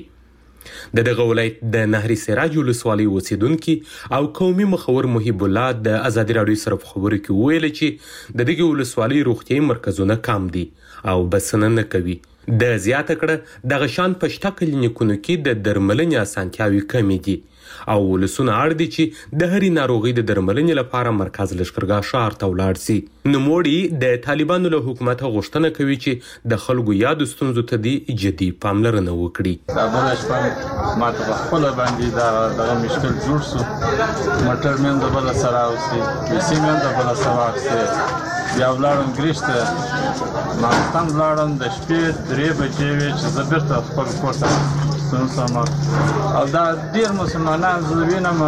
د دغه ولایت د نهر سراج ولسوالۍ اوسیدونکو او قومي مخور محب الله د ازادي رادیو سره خبرو کې ویل چې د دغه ولسوالۍ روغتيایي مرکزونه کم دي او بسنه نه کوي. د زیاته کړه د غشان پښتا کلینیکونو کې د درملنې اسانتیاوي کمی دي او ولسونه اړ دي چې د هرې ناروغي د درملنې لپاره مرکز لشکرګاه شهر ته ولاړ شي. نوموړي د طالبانو له حکومت غوښتنه کوي چې د خلکو یاد ستونزو ته دی جدي پاملرنه وکړي. دا بل شپه ماته په خپل باندې دا دغه مشکل جوړ شو. موټر مې د بل سره اوسي، پیسې مې د بل سره واخیستې. بیا ولاړم ګریشته ماستان ولاړم د شپې درې بجې وې چې زه بیرته خپل کور ته ستون سم او دا ډېر مسلمانان زه وینم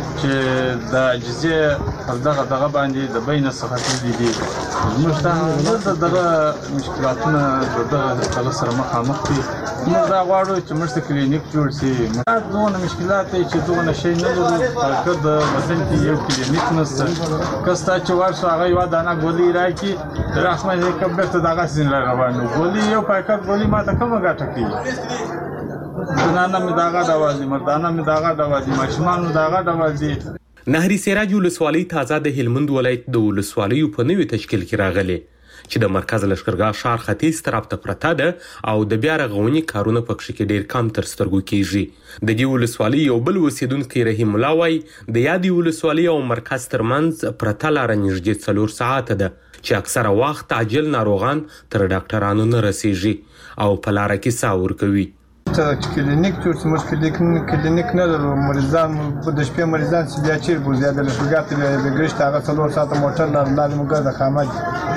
چې د عجزې پر دغه دغه باندې د بین څخه تللي دي. زموږ ته دغه مشکلاتونه د دغه دغه سره مخامخ دي. موږ دا غواړو چې موږ ته کلینیک جوړ شي. دغونه مشکلات دی چې دغونه شی نه لرو که د وطن کې یو کلینیک نشته. که ستا چې ورشو هغه یوه دانه ګولۍ راکړي د رحمت یې بیرته دغه سین را روان و. ګولۍ یو پاکټ ګولۍ ما ته کومه ګټه کوي؟ زنانه مې دغه ډول دي، مردانه مې دغه ډول دي، ماشومان مې دغه ډول دي. نهر سراج ولسوالۍ تازه د هلمند ولایت د ولسوالیو په نوي تشکیل کې راغلي چې د مرکز لشکرګاه ښار ختیځ طرف ته پرته ده او د بیا رغونې کارونه پکې کې ډېر کم تر سترګو کېږي. د دې ولسوالۍ یو بل اوسیدونکی رحیم الله وایي د یادې ولسوالۍ او مرکز ترمنځ پرته لاره نږدې څلور ساعته ده چې اکثره وخت عاجل ناروغان تر ډاکټرانو نه رسیږي او په لاره کې ساه ورکوي. چې کلینیک جوړ شي، موږ کلینیک کلینیک نه لرو. مریضان د شپې مریضان چې بیا چیرې بوځي یا د لشکرګاه ته بیا بیا ګرشته هغه څلور ساعته موټر لرو لازم موږ د خامد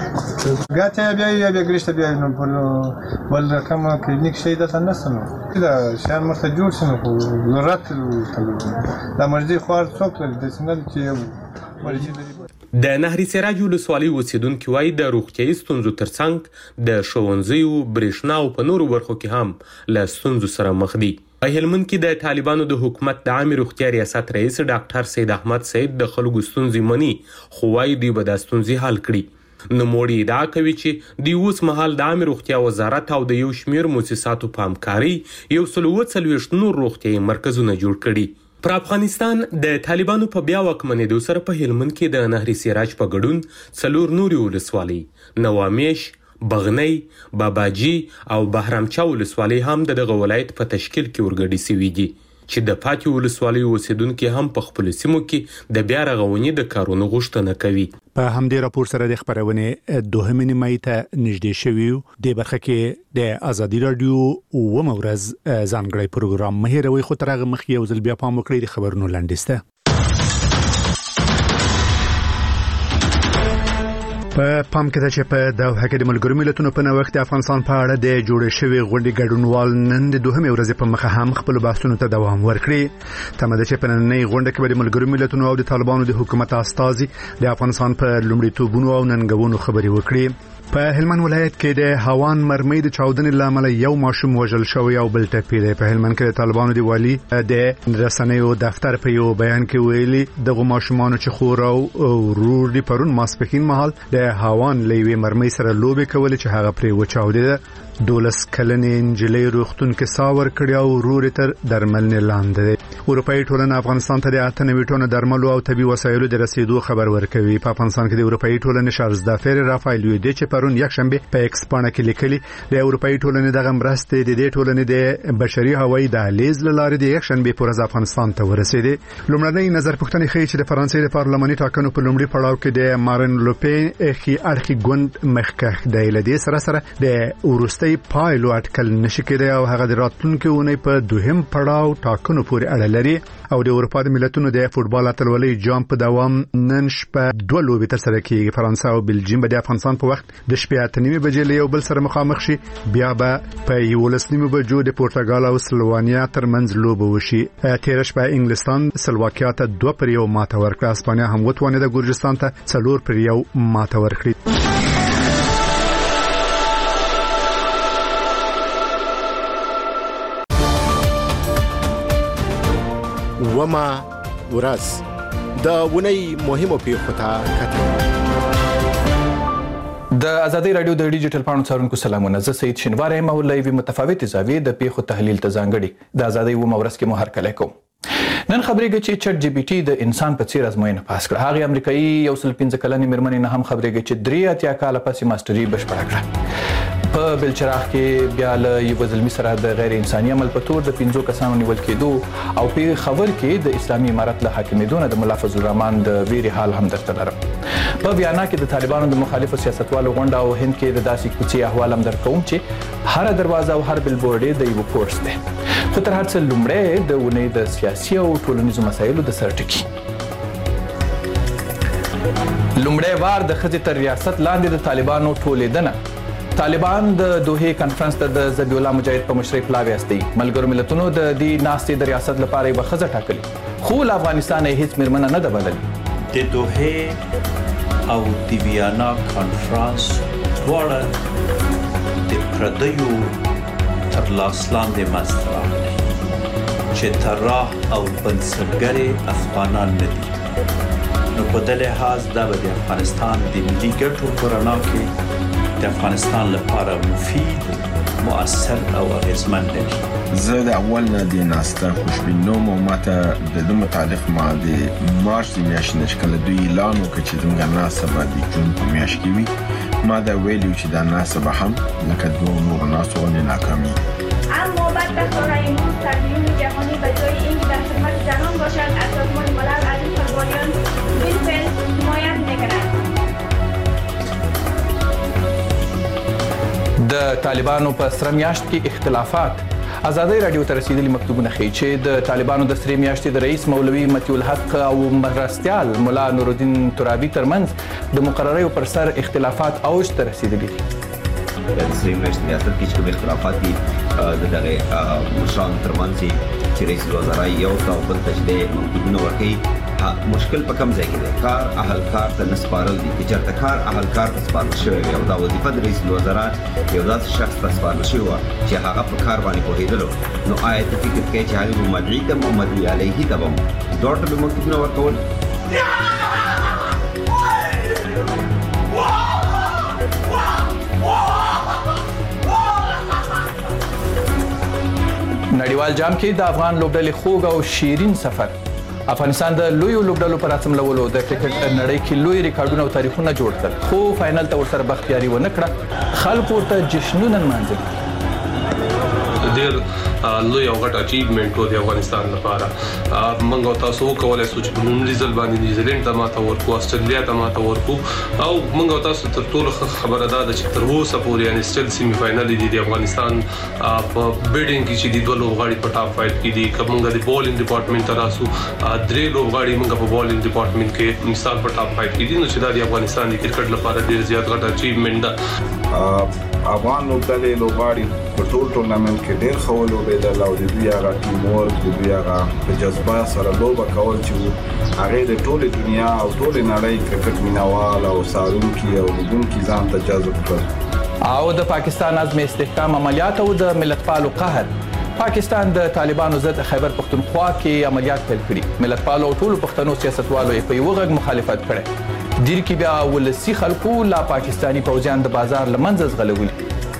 ګاه ته بیا یا بیا ګرشته بیا نو پر بل رقم کلینیک شي دته نشته. نو دا شهر مرته جوړ شي نو ضرورت دا مرضی خوار څوک لري د څنګه چې مرضی لري. د نهر سراج ولسوالۍ اوسیدونکي وایي د روغتیايي ستونزو ترڅنګ د ښوونځیو، برېښنا او په نورو برخو کې هم له ستونزو سره مخ دي. په هلمند کې د طالبانو د حکومت د عامې روغتیا ریاست رئیس ډاکټر سید احمد سید د خلکو ستونزې مني، خو وایي دوی به دا ستونزې حل کړي. نوموړي ادعا کوي چې دوی اوس مهال د عامې روغتیا وزارت او د یو شمېر مؤسساتو په همکارۍ یو سل اووه څلوېښت نور روغتیايي مرکزونه جوړ کړي. پر افغانستان د طالبانو په بیا واکمنېدو سره په هلمند کې د نهر سراج په ګډون څلور نورې ولسوالۍ نوامیش، بغنی، باباجي او بهرامچا ولسوالۍ هم د دغه ولایت په تشکیل کې ورګډې سوي دي چې د پاتې ولسوالیو اوسیدونکي هم په خپلو سیمو کې د بیا رغونې د کارونو غوښتنه کوي. په همدې راپور سره د خبرونې دوهمې نیمایي ته نږدې شوي یو. د برخه کې د ازادي رادیو اوومه ورځ ځانګړی پروګرام مه هېروئ، خو تر هغه مخکې یو ځل بیا پام وکړئ د خبرونو لنډیز ته. په پام کې ده چې په دوحه کې د ملګرو ملتونو په نوښت د افغانستان په اړه د جوړې شوی غونډې ګډونوال نن د دوهمې ورځې په مخه هم خپل بحثونو ته دوام ورکړي. تمه ده چې په نننۍ غونډه کې به د ملګرو ملتونو او د طالبانو د حکومت استازي د افغانستان په لومړیتوبونو او ننګونو خبرې وکړي. په هلمند ولایت کې د هوان مرمۍ د چاودنې لامل یو ماشوم وژل شوی او بل ټپي دی. په هلمند کې د طالبانو د والی د رسنیو دفتر په یو بیان کې ویلي دغه ماشومان چې خور او ورور دی پرون ماسپښین مهال د هوان لوي مرمۍ سره لوبې کولې چې هغه پرې وچاودېده. دولس کلنې انجلۍ روغتون کې ساور کړی او ورور تر درملنې لاندې دی. اروپאי ټولنه افغانستان ته د اته نوي ټنو درملو او طبي وسایلو د رسیدو خبر ورکوي. په افغانستان کې د اروپאי ټولنې شارزدافر رافایل یودی چې پرون یک شنبه په ایکس باندې کې لیکلي د اروپאי ټولنې دغه مرستې د دې ټولنې د بشري هوایي دهلیز لاره د یک شنبه پر ورځ افغانستان ته ورسېدي. لومړنۍ نظر پوښتنه ښیي چې د فرانسې د پارلماني ټاکنو په لومړي پړاو کې د مارین لوپین اخی اړخي ګوند مخکښ دی. لدې سره سره د ورستۍ پایلو اټکل نشي کېدای او هغه د راتلونکي اونۍ په دوهم پړاو ټاکنو پورې اړه لري. او د اروپا د ملتونو د فوتبال اتلولۍ جام په دوام نن شپه دوه لوبې تر سره کیږي. فرانسه او بلجیم به د افغانستان په وخت د شپې اته نیمې بجې له یو بل سره مخامخ شي. بیا به په یولس نیمې بجو د پورتګال او سلوانیا ترمنځ لوبه وشي. تیر شپه انګلستان سلواکیا ته دوه پر یو ماته ورکړه. اسپانیا هم وتوانېده ګورجستان ته څلور پر یو ماته ورکړي. وما ورځ د ونی مهمو پیښو ته کتل. د ازادي رادیو د ډیجیټل پاڼو څارونکو سلامونه. زه سید شینواری یم او لوي متفاوت زاویې د پیښو تحلیل ته ځانګړي د ازادي وما ورځ کې مو هرکلی کوم. نن خبرېږي چې چټ جی پی ټي د انسان په څیر ازموینه پاس کړه. هغه امریکایي یو سل پنځه کلنې مېرمنې نه هم خبرېږي چې درې اتیا کاله پسې ماستري بشپړه کړه. په بلچراغ کې بیا له یو زلمی سره د غیر انساني عمل په تور د پنځو کسانو نیول کېدو او په خبر کې د اسلامي امارت له حاکمېدو نه د ملا فضل الرحمن د ویري حال هم درته لرم. په ویانا کې د طالبانو د مخالفو سیاستوالو غونډه او هند کې د داسې کوڅې احوال هم درکوم چې هر دروازه او هر بلبورډ د یو کورس دی. خو تر هر څه لومړی د ونې د سیاسي او ټولنیزو مسایلو د سر ټکي. لومړی وار د ښځې تر ریاست لاندې د طالبانو ټولېدنه. طالبان د دوحې کانفرنس ته د ذبیح الله مجاهد په مشرۍ پلاوی استي. ملګرو ملتونو د دې ناستې د ریاست لپاره یوه ښځه ټاکلې، خو له افغانستان یې هیڅ مېرمنه نه ده بللې. د دوحې او د ویانا کانفرنس دواړه د پردیو تر لاس لاندې منځته راغلي چې طراح او بنسټګرې افغانان نه دي. نو په دې لحاظ دا به د افغانستان د ملي ګټو په رڼا کې د افغانستان لپاره مفید، مؤثر او اغیزمن دی. زه د اول نه د ناسته خوشبینوم او ماته د دې متعلق ما د مارچ د میاشتې نه چې کله دوی اعلان وکړ چې زموږ ناسته به د جون په میاشت کې وي، ما دا ویلي چې دا ناسته به هم لکه دوه نورو ناستو غوندې ناکامي. اما بدبختانه امروز تدوین جهانی به جای اینکه در خدمت جهان باشد از سازمان ملل از این قربانیان بالفعل حمایت می‌کند. د طالبانو په سره میاشت کې اختلافات. ازادي رادیو ته رسیدلي مکتوبونه ښیي چې د طالبانو د سرې میاشتې د رئیس مولوي مطیع الحق او مرستیال ملا نورالدین ترابي ترمنځ د مقرریو پر سر اختلافات اوج ته رسیدلي دي. د سرې میاشتې ریاست کې چې کوم اختلافات دي د دغه مشرانو ترمنځ چې رئیس الوزرا یو ته بل ته چې مکتوبونه ورکوي، مشکل په کم ځای کې دی. کار اهلکار ته نسپارل دي چې چېرته کار اهلکار ته سپارل شوی وي او دا وظیفه د رئیس الوزرا یو داسې شخص ته سپارل شوې وه چې هغه په کار باندې پوهېدلو، نو آیا ته فکر کوې چې هغې به مدعي ته او مدعي علیه ته به دواړو ته به مکتوبونه ورکول؟ نړیوال جام کې د افغان لوبډلې خوږ او شیرین سفر افغانستان د لویو لوبډلو پر اتملولو د کرکټ نړۍ کې لوی ریکارډونه او تاریخونه جوړ کړل، خو فائنل ته ورسره بختیاري ونه کړه. خلکو ورته جشنونه نمانځل. ډېر لوی او غټ اچیومنټ و د افغانستان لپاره. موږ او تاسو وکولای شو چې په لومړي ځل باندې نیوزیلینډ ته ماته ورکو، استرالیا ته ماته ورکو، او موږ او تاسو تر ټولو خبره ده چې تر اوسه پورې یعنې سټیل سیمي فائنل دي د افغانستان په بیډینګ کې چې د دوه لوبغاړي په ټاپ فایټ کې دي. که موږ د بولینګ ډپارټمنټ ته راسو، درې لوبغاړي موږ په بولینګ ډپارټمنټ کې مثال په ټاپ فایټ کې دي، نو چې دا د افغانستان د کرکټ لپاره ډېر زیات غټ اچیومنټ ده. افغان لوبډلې لوبغاړي په ټول ټورنمنټ کې ډېر ښه ولوبېدل او د دوی هغه ټیم ورک، د دوی هغه په جذبه سره لوبه کول چې هغې د ټولې دنیا او ټولې نړۍ کرکټ مینوال او څارونکي او لیدونکي ځان ته جذب کړل. او د پاکستان عزم استحکام عملیات او د ملتپالو قهر. پاکستان د طالبانو ضد خیبر پختونخوا کې عملیات پیل کړي. ملتپالو او ټولو پښتنو سیاستوالو په یوه غږ مخالفت کړی. دیر کې بیا ولسی خلکو لا پاکستانی پوځیان د بازار لمنځه ځغلولي.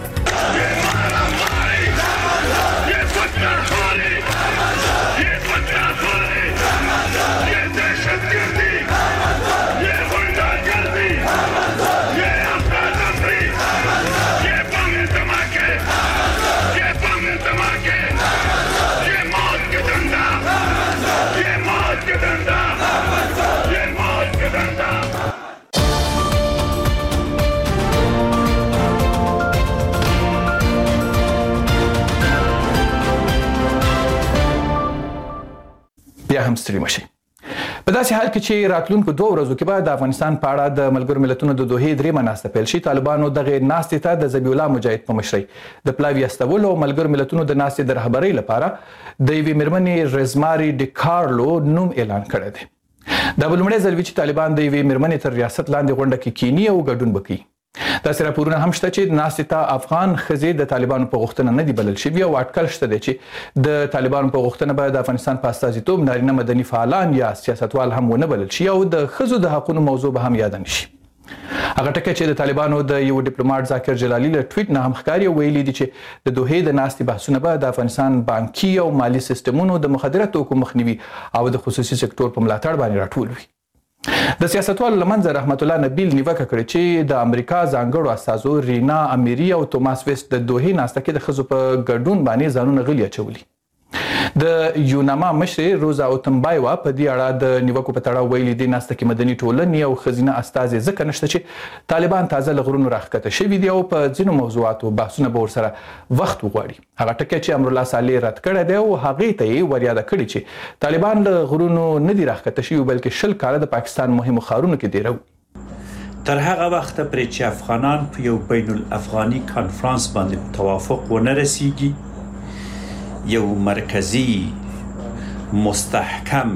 بیا هم ستړي مشي. په داسې حال کې چې راتلونکو دوه ورځو کې به د افغانستان په اړه د ملګرو ملتونو د دوحې درېیمه ناسته پیل شي. طالبانو دغه ناستې ته د ذبیح الله مجاهد په مشرۍ د پلاوي استولو او ملګرو ملتونو د ناستې د رهبرۍ لپاره د یوې مېرمنې رزماري ډیکارلو نوم اعلان کړی دی. دا به لومړی ځل وي چې طالبان د یوې مېرمنې تر ریاست لاندې غونډه کې کینی او ګډون وکړي. داسې راپورونه هم شته چې ناستې ته افغان ښځې د طالبانو په غوښتنه نه دي بلل شوي او اټکل شته دی چې د طالبانو په غوښتنه به د افغانستان په استازیتوب نارینه مدني فعالان یا سیاستوال هم ونه بلل شي او د ښځو د حقونو موضوع به هم یاده نشي. هغه ټکی چې د طالبانو د یو ډیپلوماټ ذاکر جلالي له ټویټ نه هم ښکاري او ویلي دي چې د دوحې د ناستې بحثونه به د افغانستان بانکي او مالي سیستمونو د مخدره توکو مخنیوي او د خصوصي سکتور په ملاتړ باندې راټول وي. د سیاستوالو لمنځه رحمت الله نبیل نیوکه کړې چې د امریکا ځانګړو استازو رینا امیری او توماس ویست د دوحې ناسته کې د ښځو په ګډون باندې ځانونه غلي اچولي. د یوناما مشر روزا اوتمبایوا په دې اړه د نیوکو په تړاو ویلي دي ناسته کې مدني ټولنې او ښځینه استازي ځکه نشته چې طالبان تازه له غرونو راښکته شوي دي او په ځینو موضوعاتو بحثونه به ورسره وخت وغواړي. هغه ټکی چې امرالله صالح رد کړی دی او هغې ته یې وریاده کړې چې طالبان له غرونو نه دي راښکته شوي بلکې شل کاله د پاکستان مهمو ښارونو کې دیره تر هغه وخته پرې چې افغانان په یو بین الافغاني کانفرانس باندې توافق ونه رسیږي، یو مرکزی مستحکم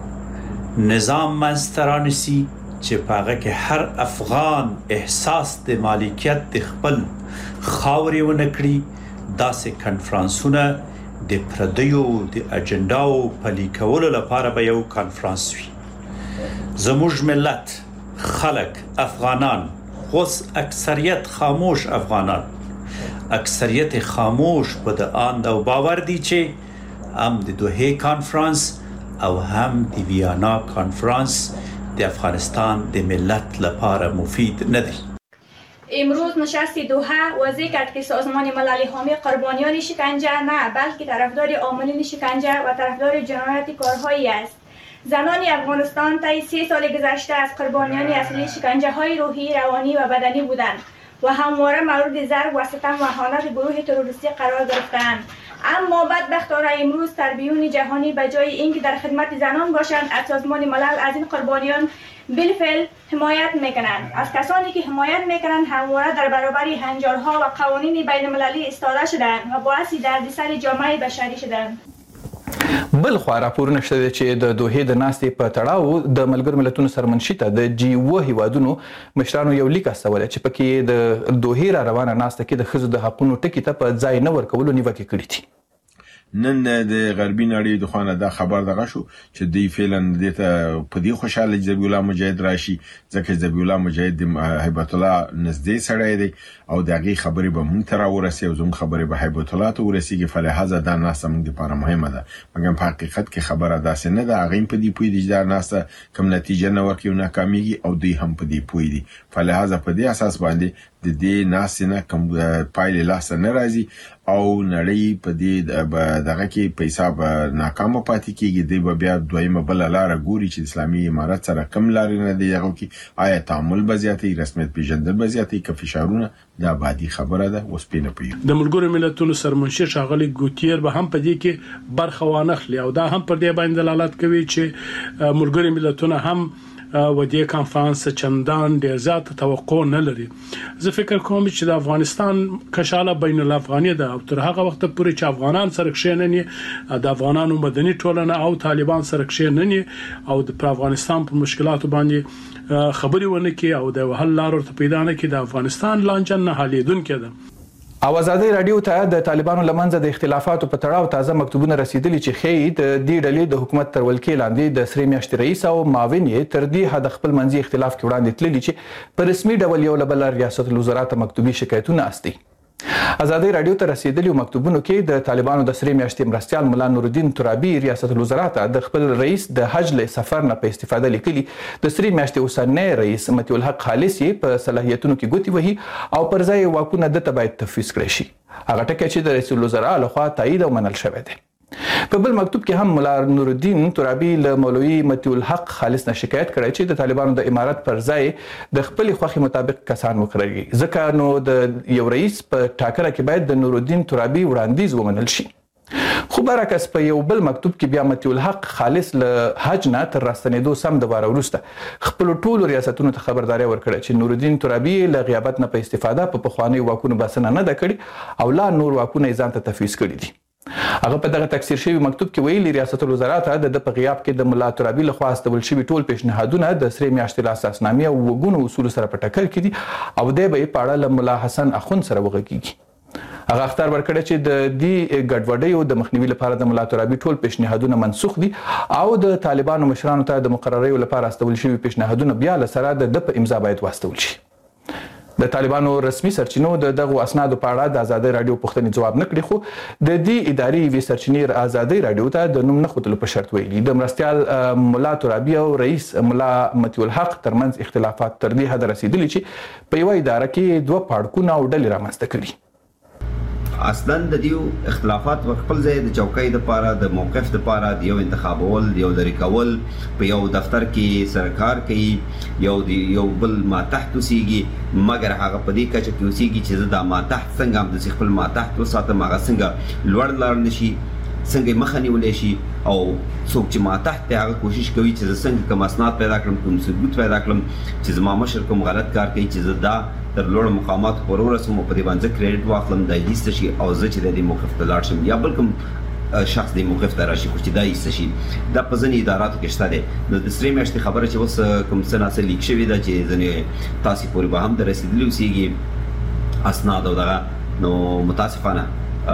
نظام منځته رانیسي چې په هغه کې هر افغان احساس د مالکیت د خپل خاورې ونه کړي، داسې کنفرانسونه د پردیو د اجنډاو پلي کولو لپاره به یو کنفرانس وي. زموږ ملت خلک افغانان، اوس اکثریت خاموش افغانان، اکثریت خاموش په د آند او باور دي چې هم د دوحې کانفرانس او هم د ویانا کانفرانس د افغانستان د ملت لپاره مفید نه دی. امروز نشست دوحه واضح کرد که سازمان ملل حامی قربانیان شکنجه نه بلکه طرفدار عاملین شکنجه و طرفدار جنایت کارهایی است. زنان افغانستان طی سه سال گذشته از قربانیان اصلی شکنجه های روحی، روانی و بدنی بودند و همواره مورد ضرب و ستم و اهانت گروه تروریستی قرار گرفتند. اما بدبختانه امروز تربیون جهانی به جای اینکه در خدمت زنان باشند از سازمان ملل از این قربانیان بالفعل حمایت میکنند. از کسانی که حمایت میکنند همواره در برابر هنجارها و قوانین بین المللی ایستاده شدند و باعث دردسر جامعه بشری شدند. بل خو راپورونه شته چې د دوه د ناستې په تړاو د ملګرو ملتونو سرمنشي ته د جی اوه هیوادونو مشرانو یو لیک استولی چې پکې د دوه را روانه ناسته کې د ښځو د حقونو ټکي ته په ځای نه ورکولو نیوکې کړې دي. نن د غربي نړۍ د خوانه دا خبر دغه شو چې دی فعلا د ته په دې خوشاله ذبیح الله مجاهد راشي ځکه ذبیح الله مجاهد د هیبت الله نږدې سړی دی او دغه خبرې به مونږ تر ورسې او زموږ خبرې به هیبت الله ته ورسیږي. فلهذا دا ناسه موږ لپاره مهمه ده مګر په حقیقت کې خبره داسې نه ده. هغه په دې پوي دي دا ناسه کوم نتیجه نه ورکوي او ناکاميږي او دوی هم په دې پوي دي. فلهذا په دې اساس باندې د دې ناسه نه کوم پایله لاس نه راځي او نړۍ په دې دغه کې پیسې به ناکامه پاتې کیږي. د بیا دویمه بل لار ګوري چې اسلامي امارات سره کم لار نه دی هغه کې آیا تعامل بزیاتې رسمیت پیژندل بزیاتې ک فشارونه دا بادي خبره ده اوس پینه پی د ملګرو ملتونو سرمنشي شاغلي ګوتیر به هم په دې کې برخه وانخلي او دا هم پر دې باندې دلالت کوي چې ملګرو ملتونو هم و دې کانفرنس چندان ډیر زیات توقع نه لري. زه فکر کوم چې د افغانستان کشاله بین الافغاني ده او تر هغه وخت پورې چې افغانان سره کښینني د افغانانو مدني ټولنه او طالبان سره کښینني او د افغانستان په مشکلاتو باندې خبري ونه کی او د حل لار ورته پیدا نه کی د افغانستان لانجن نه حلیدونکې ده. او ازادي رادیو ته د طالبانو لمنځه د اختلافاتو په تړاو تازه مکتوبونه رسیدلي چې ښیي د دې ډلې د حکومت تر ولکې لاندې د سرې میاشتې رئیس او معاون یې تر دې حد خپل منځي اختلاف کې وړاندې تللي چې په رسمي ډول یو له بل ریاست الوزرا ته مکتوبي شکایتونه استي. ازادي رادیو ته رسیدلي مکتوبونو کې د طالبانو د سرې میاشتې مرستيال مولا نور الدین ترابي ریاست الوزرا ته د خپل رئیس د حج له سفر نه په استفاده لیکلي د سرې میاشتې اوسنی رئیس متي الحق خالص په صلاحیتونو کې ګوتی وهي او پر ځای واکونه د تبعید تفویض کړی شي. هغه ټکی چې د رئیس الوزرا لخوا تایید او منل شوی دی. په بل مکتوب کې هم مولا نور الدین ترابي له مولوي متي الحق خالص نه شکایت کړی چې د طالبانو د امارت پر ځای د خپل خوخي مطابق کسان وکړي ځکه نو د یو رئیس په ټاکره کې باید د نور الدین ترابي وړاندیز ومنل شي. خو برعکس په یو بل مکتوب کې بیا متي الحق خالص له حج نه تر راستنېدو سم د واره وروسته خپل ټولو ریاستونو ته خبرداري ورکړه چې نور الدین ترابي له غیابت نه په استفاده په پخواني واکونو بسنه نه ده کړې او لا نور واکونه ځان ته تفویض کړي دي. هغه په دغه تکثیر شوی مکتوب کې ویلي ریاست الوزرا ته د په غیاب کې د مولا ترابي لخوا استول شوی ټول پیشنهادونه د سرې میاشتې له اساسنامې او وګونو اصول سره په ټکر کې دي او د به په اړه له مولا حسن اخوند سره وغږیږي. هغه اختار ورکړی چې د دې ګډوډیو د مخنیوي لپاره د مولا ترابي ټول پیشنهادونه منسوخ دي او د طالبانو مشرانو ته د مقرریو لپاره استول شوی پیشنهادونه بیا له سره د په امضا باید واستول شي. د طالبانو رسمي سرچینو د دغه اسنادو په اړه د ازادي رادیو پوښتنې جواب نه کړی خو د دې اداري وی سرچینې ازادي رادیو ته د نوم نه ختلو په شرط ویلي د مرستيال مولا ترابي او رئیس مولا متي الحق ترمنځ اختلافات تر دې حد رسیدلي چې په یو اداره کې دوه پاړکونه او ډلې رامنځته کړي. اصلا د دیو اختلافات په خپل ځای د چوکۍ د پاره د موقف د پاره د یو انتخابول یو د ریکول په یو دفتر کې سرکار کوي یو دی یو بل ما تحت سیږي مګر هغه په دې کچه کې سیږي چې دا ما تحت څنګه هم د خپل ما تحت وساتم هغه څنګه لوړ لار نشي څنګه مخنی ولې شي او څوک چې ما تحت هغه کوشش کوي چې څنګه کوم اسناد پیدا کړم کوم ثبوت پیدا کړم چې زما مشر کوم غلط کار کوي چې دا تر لوړ مقامات پورې ورسوم په دې باندې کریډټ واخلم د دې څه شي او زه چې د دې موقف ته لاړ شم یا بل کوم شخص دې موقف ته راشي چې دا یې څه شي دا په ځینې اداراتو کې شته ده د سرې میاشتې خبره چې اوس کوم څه ناسه لیک شوې ده چې ځینې تاسو پورې به هم د رسیدلي اوسېږي اسناد او دغه نو متاسفانه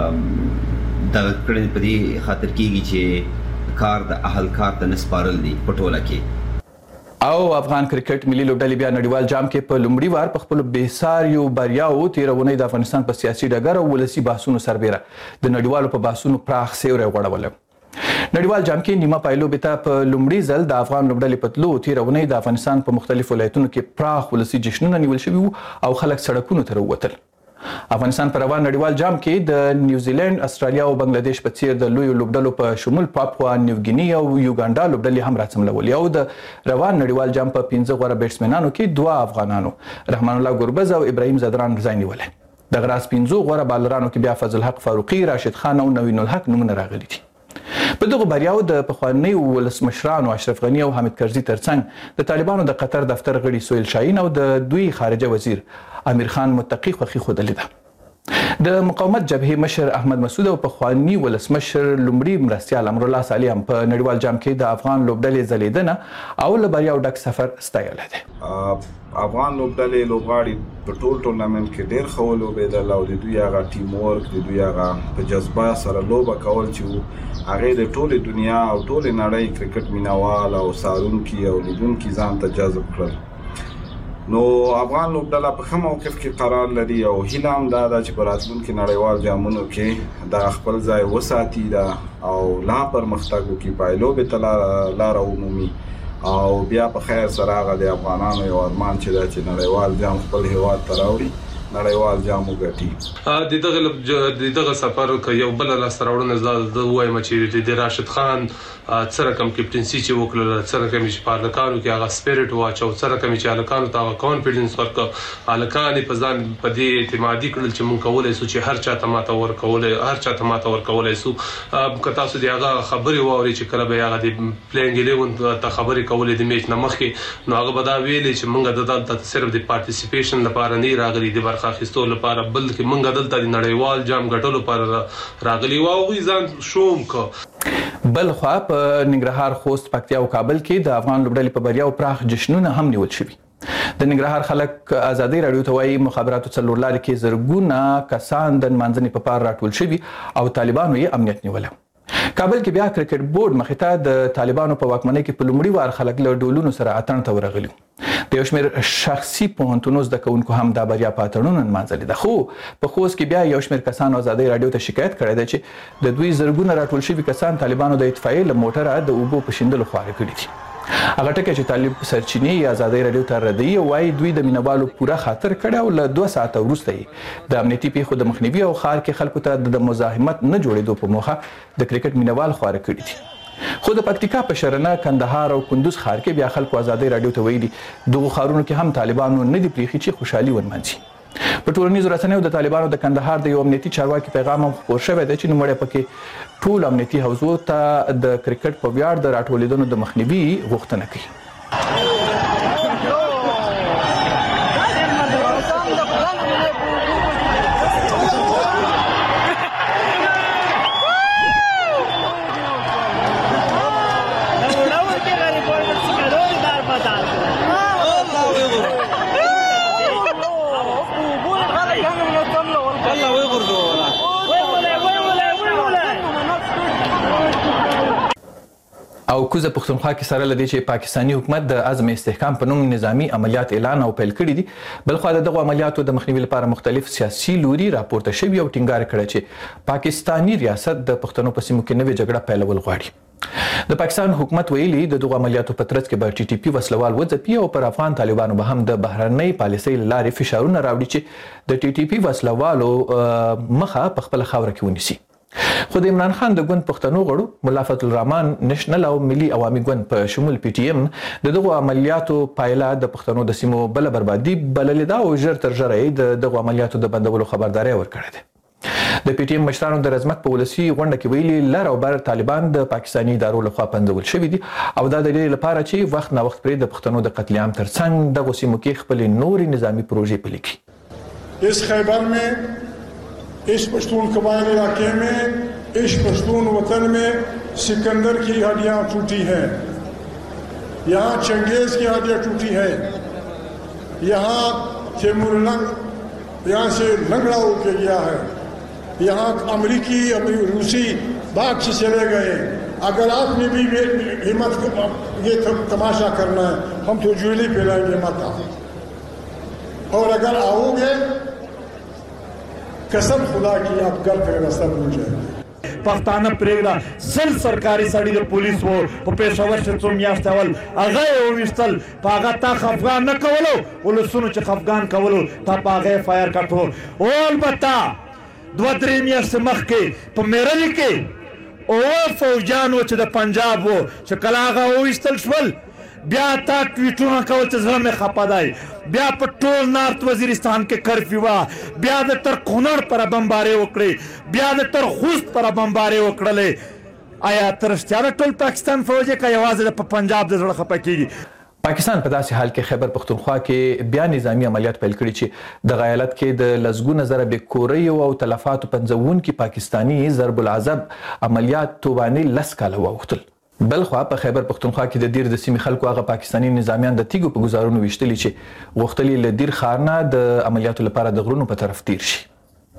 دا کړنې په دې خاطر کېږي چې کار د اهل کار ته نسپارل دي په ټوله کې. او افغان کرکټ ملي لوبډلې بیا نړیوال جام کې په لومړي وار په خپل بېساریو بریاو تیرونې د افغانستان په سیاسي ډګر او ولسي بحثونو سربېره د نړیوالو په بحثونو پراخ سیوری غوړولی. نړیوال جام کې نیمه پایلوبې ته په لومړي ځل د افغان لوبډلې په تلو تیرونې د افغانستان په مختلفو ولایتونو کې پراخ ولسي جشنونه نیول شوي وو او خلک سړکونو ته راووتل. افغانستان پر روان نړیوال جام کې د نیوزیلند، استرالیا او بنگلاديش په څیر د لویو لوبډلو په شمول پاپوا نیوګینی او یوګانډا لوبډلې هم راڅملولې او د روان نړیوال جام په پنځه غوره بیټسمنانو کې دوه افغانانو رحمان الله ګربز او ابراهیم زدران ځای نیولې. د غراس پنځو غوره بالرانو کې بیا فضل حق فاروقي، راشد خان او نوین الحق نومونه راغلي دي. په دغه بریاو د پخواني ولسمشرانو اشرف غنی او حامد کرزي ترڅنګ د طالبانو د قطر دفتر غړي سویل شاهین او د دوی خارجه وزیر امیر خان متقی خوښي ښودلې ده. د مقاومت جبهې مشر احمد مسعود او پخوانی ولسمشر لومړي مرستیال امر الله صالح هم په نړیوال جام کې د افغان لوبډلې ځلیدنه او له بریاو ډک سفر ستایلی دی. افغان لوبډلې لوبغاړي په ټول ټورنمنټ کې ډېر ښه ولوبېدل او د دوی هغه ټیم ورک د دوی هغه په جذبه سره لوبه کول چې هغې د ټولې دنیا او ټولې نړۍ کرکټ مینوال او څارونکي او لیدونکي ځان ته جذب کړل. نو افغان لوبډله په ښه موقف کې قرار لري او هیله هم دا ده چې په راتلونکي نړیوال جامونو کې دا خپل ځای وساتي دا او لا پرمختګ وکړي، پایلوبې ته لاره ومومي او بیا په خیر سره هغه د افغانانو یو ارمان چې دا چې نړیوال جام خپل هیواد ته راوړي، نړیوال جام وګټي. د دغه د دغه سفر کې یو بل لاس راوړنه زده وایم چې د راشد خان څنګه کم کیپټنسي چې وکړل، څنګه کم چې پارلکانو کې هغه سپیرټ واچو، څنګه کم چې الکانو ته کانفیډنس ورکړ، الکان په ځان په دې اعتمادي کړل چې مونږ کولای شو چې هر چا ته ماته ورکولای هر چا ته ماته ورکولای شو. که تاسو دی هغه خبري ووري چې کله به هغه د پلینګ الیون ته خبري کولې د میچ نه مخکې، نو هغه به دا ویلې چې مونږ د دلته صرف د پارټیسیپیشن لپاره نه راغلي، د برخه اخیستو لپاره، بلکې مونږ دلته د نړیوال جام ګټلو لپاره راغلي او هغوی ځان شوم کو. بل خوا په ننګرهار، خوست، پکتیا او کابل کې د افغان لوبډلې په بریاو پراخ جشنونه هم نیول شوي. د ننګرهار خلک ازادي راډیو ته وایي مخابراتو څلور لارې کې زرګونه کسان د نمانځنې په پار راټول شوي او طالبانو یې امنیت نیولی. کابل کې بیا کرکټ بورډ مخې ته د طالبانو په واکمنۍ کې په لومړي وار خلک له ډولونو سره اتڼ ته ورغلي. د یو شمېر شخصي پوهنتونو زده کوونکو هم دا بریا په اتڼونو نمانځلې ده. خو په خوست کې بیا یو شمېر کسانو ازادۍ راډیو ته شکایت کړی دی چې د دوی زرګونه راټول شوي کسان طالبانو د اطفائیې له موټره د اوبو په شیندلو خواره کړي دي. هغه ټکی چې طالب سرچینې یې ازادۍ راډیو ته ردوي وایي دوی د مینوالو پوره خاطر کړی او له دوه ساعته وروسته یې د امنیتي پیښو د مخنیوي او ښار کې خلکو ته د مزاحمت نه جوړېدو په موخه د کرکټ مینوال خواره کړي دي. خو د پکتیکا په شرنه، کندهار او کندوز ښار کې بیا خلکو ازادۍ راډیو ته ویلي دغو ښارونو کې هم طالبانو نه دي پریښي چې خوشحالي ونمانځي. په ټولنیزو رسنیو د طالبانو د کندهار د یو امنیتي چارواکي پیغام هم خپور شوی دی چې نوموړی پکې ټول امنیتي حوزو ته د کرکټ په ویاړ د راټولېدنو د مخنیوي غوښتنه کوي. او کوزه پښتونخوا کې سره لدی چې پاکستانی حکومت د عزم استحکام په نوم نظامی عملیات اعلان او پیل کړي دي. بلخو د دغه عملیاتو د مخنیوي لپاره مختلف سیاسي لوري راپورته شوي او ټینګار کړی چې پاکستانی ریاست د پښتنو په سیمو کې نوې جګړه پیلول غواړي. د پاکستان حکومت ویلي د دغه عملیاتو په ترڅ کې به ټي ټي پی وسلوال وځپي او پر افغان طالبانو به هم د بهرنۍ پالیسۍ له لارې فشارونه راوړي چې د ټي ټي پی وسلوالو مخه په خپل خاوره کې ونیسي. خو د عمران خان د ګوند پښتنو غړو ملا فضل الرحمن نېشنل او ملي عوامي ګوند په شمول پی ټي ایم د دغه عملیاتو پایله د پښتنو د سیمو بل بربادي بللې ده او ژر تر ژره د دغه عملیاتو د بندولو خبرداري ورکړې ده. د پی ټي ایم مشرانو د رزمک په ولسی غونډه کې ویلي لر او بر طالبان د پاکستاني ادارو لخوا پنځول شوي دي او دا د دې لپاره چې وخت نه وخت پرې د پښتنو د قتل عام ترڅنګ دغه سیمو کې خپل نوري نظامی پروژې پلي کړي. اس خیبر में इस पश्तून कबाइल इलाके में इस पश्तून वतन में सिकंदर की हड्डियां टूटी हैं, यहाँ चंगेज की हड्डियां टूटी हैं, यहाँ तैमूर लंग यहाँ से लंगड़ा होके गया है, यहाँ अमरीकी रूसी भाग से चले गए. अगर आपने भी हिम्मत ये तमाशा करना है हम तो ज्वेली फैलाएंगे मत आओ, और अगर आओगे कसम खुदा की आप घर पे रास्ता भूल जाएंगे. پښتانه پرېږده سل سرکاري سړي د پولیس وو په پېښور کې څو میاشتې اول هغه یې وویشتل، په هغه تا خفګان نه کولو، ولسونو چې خفګان کولو تا په هغه یې فایر کړو. او البته دوه درې میاشتې مخکې په میرلي کې اوه فوجیان و چې د پنجاب وو چې کله هغه وویشتل شول بیا تا ټویټونه کول چې زړه مې خفه دی. بیا په ټول نارت وزیرستان کې کرفیو وه، بیا د تر کونړ پر بمبارې وکړې، بیا د تر خوست پر بمبارې وکړلې. آیا تر رښتیا د ټول پاکستان فوج که یوازې د پنجاب د زړه خفه کېږي؟ پاکستان په داسې حال کې خیبر پختونخوا کې بیا نظامی عملیات پیل کړي چې د غایلت کې د لسګونه زره بیکوري او تلفات پنځون کې پاکستانی ضرب العذاب عملیات توبانی لس کاله واوښتل. بلخوا په خیبر پختونخوا کې د دیر د سیمې خلکو هغه پاکستانی نظامیان د تیګو په گزارونو ویشتلي چې غوښتلي له دیر ښار نه د عملیاتو لپاره د غرونو په طرف تیر شي.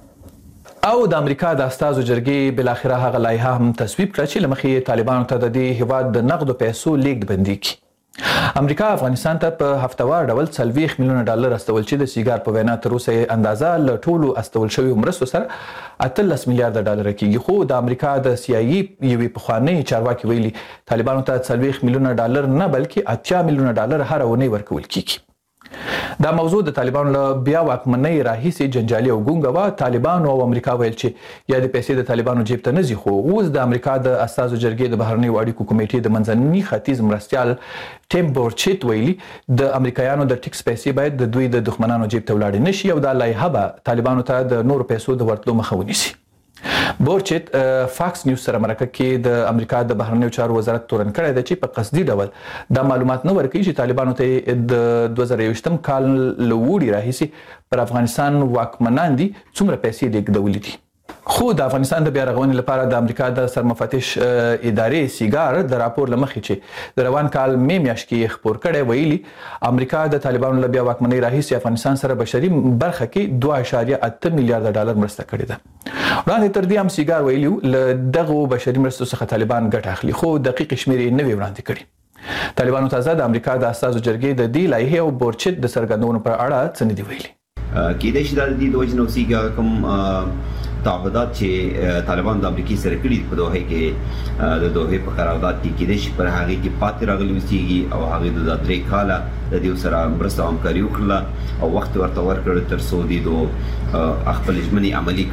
او د امریکا د استازو جرګې بلاخره هغه لایحه هم تصویب کړه چې له مخې طالبانو ته د دې هیواد د نقدو پیسو لیږد بندي کړي. امریکا افغانستان ته په هفتوار ډول څلوېښت میلیونه ډالر استول چې د سیګار په وینا تر اوسه اندازه له ټولو استول شویو مرستو سره اتلس میلیارډ ډالر کېږي. خو د امریکا د سی آی ای یوې پخوانۍ چارواکي ویلي طالبانو ته څلوېښت میلیونه ډالر نه بلکې اتیا میلیونه ډالر هره اونۍ ورکول کېږي. دا موضوع د طالبانو له بیا واکمنۍ راهیسې جنجالي او ګونګه وه. طالبانو او امریکا ویل چې یا د پیسې د طالبانو جیب ته نه ځي، خو اوس د امریکا د استازو جرګې د بهرنیو اړیکو کمیټې د منځني ختیځ مرستیال ټیم بورچیت ویلي د امریکایانو د ټیکس پیسې باید د دوی د دښمنانو جیب ته ولاړې نه شي او دا لایحه به طالبانو ته د نورو پیسو د ورتلو مخه ونیسي. بورچیت فاکس نیوز سره مرکه کې د امریکا د بهرنیو چارو وزارت تورن کړی دی چې په قصدي ډول دا معلومات نه ورکوي چې طالبانو ته د دوه زره یوویشتم کال له وړي راهیسې پر افغانستان واکمنان دي څومره پیسې لیږدولې دي. خو د افغانستان د بیا رغونې لپاره د امریکا د سرمفتش ادارې سیګار د راپور له مخې چې د روان کال می میاشت کې خپور کړی ویلي امریکا د طالبانو له بیا واکمنۍ راهیسې افغانستان سره بشري برخه کې دوه اعشاریه اته میلیارډ ډالر مرسته کړې ده. وړاندې تر دې هم سیګار ویلي له دغو بشري مرستو څخه طالبان ګټه اخلي، خو دقیق شمېرې یې نه وي وړاندې کړي. طالبانو تازه د امریکا د استازو جرګې د دې لایحې او بورچیت د څرګندونو پر اړه څه نه دي ویلي. کېدای شي دا د دې د وجې نه اوسېږي کوم تعهدات چې طالبان د امریکای سره کړي په دوحه کې د دوحه په قرارداد کې کېدای شي پر هغه کې پاتې راغلي اوسېږي او هغه د درې کاله د دې سره مرسته همکاري وکړه او وخت ورته ورکړ تر څو دې دو خپل ژمنې عملي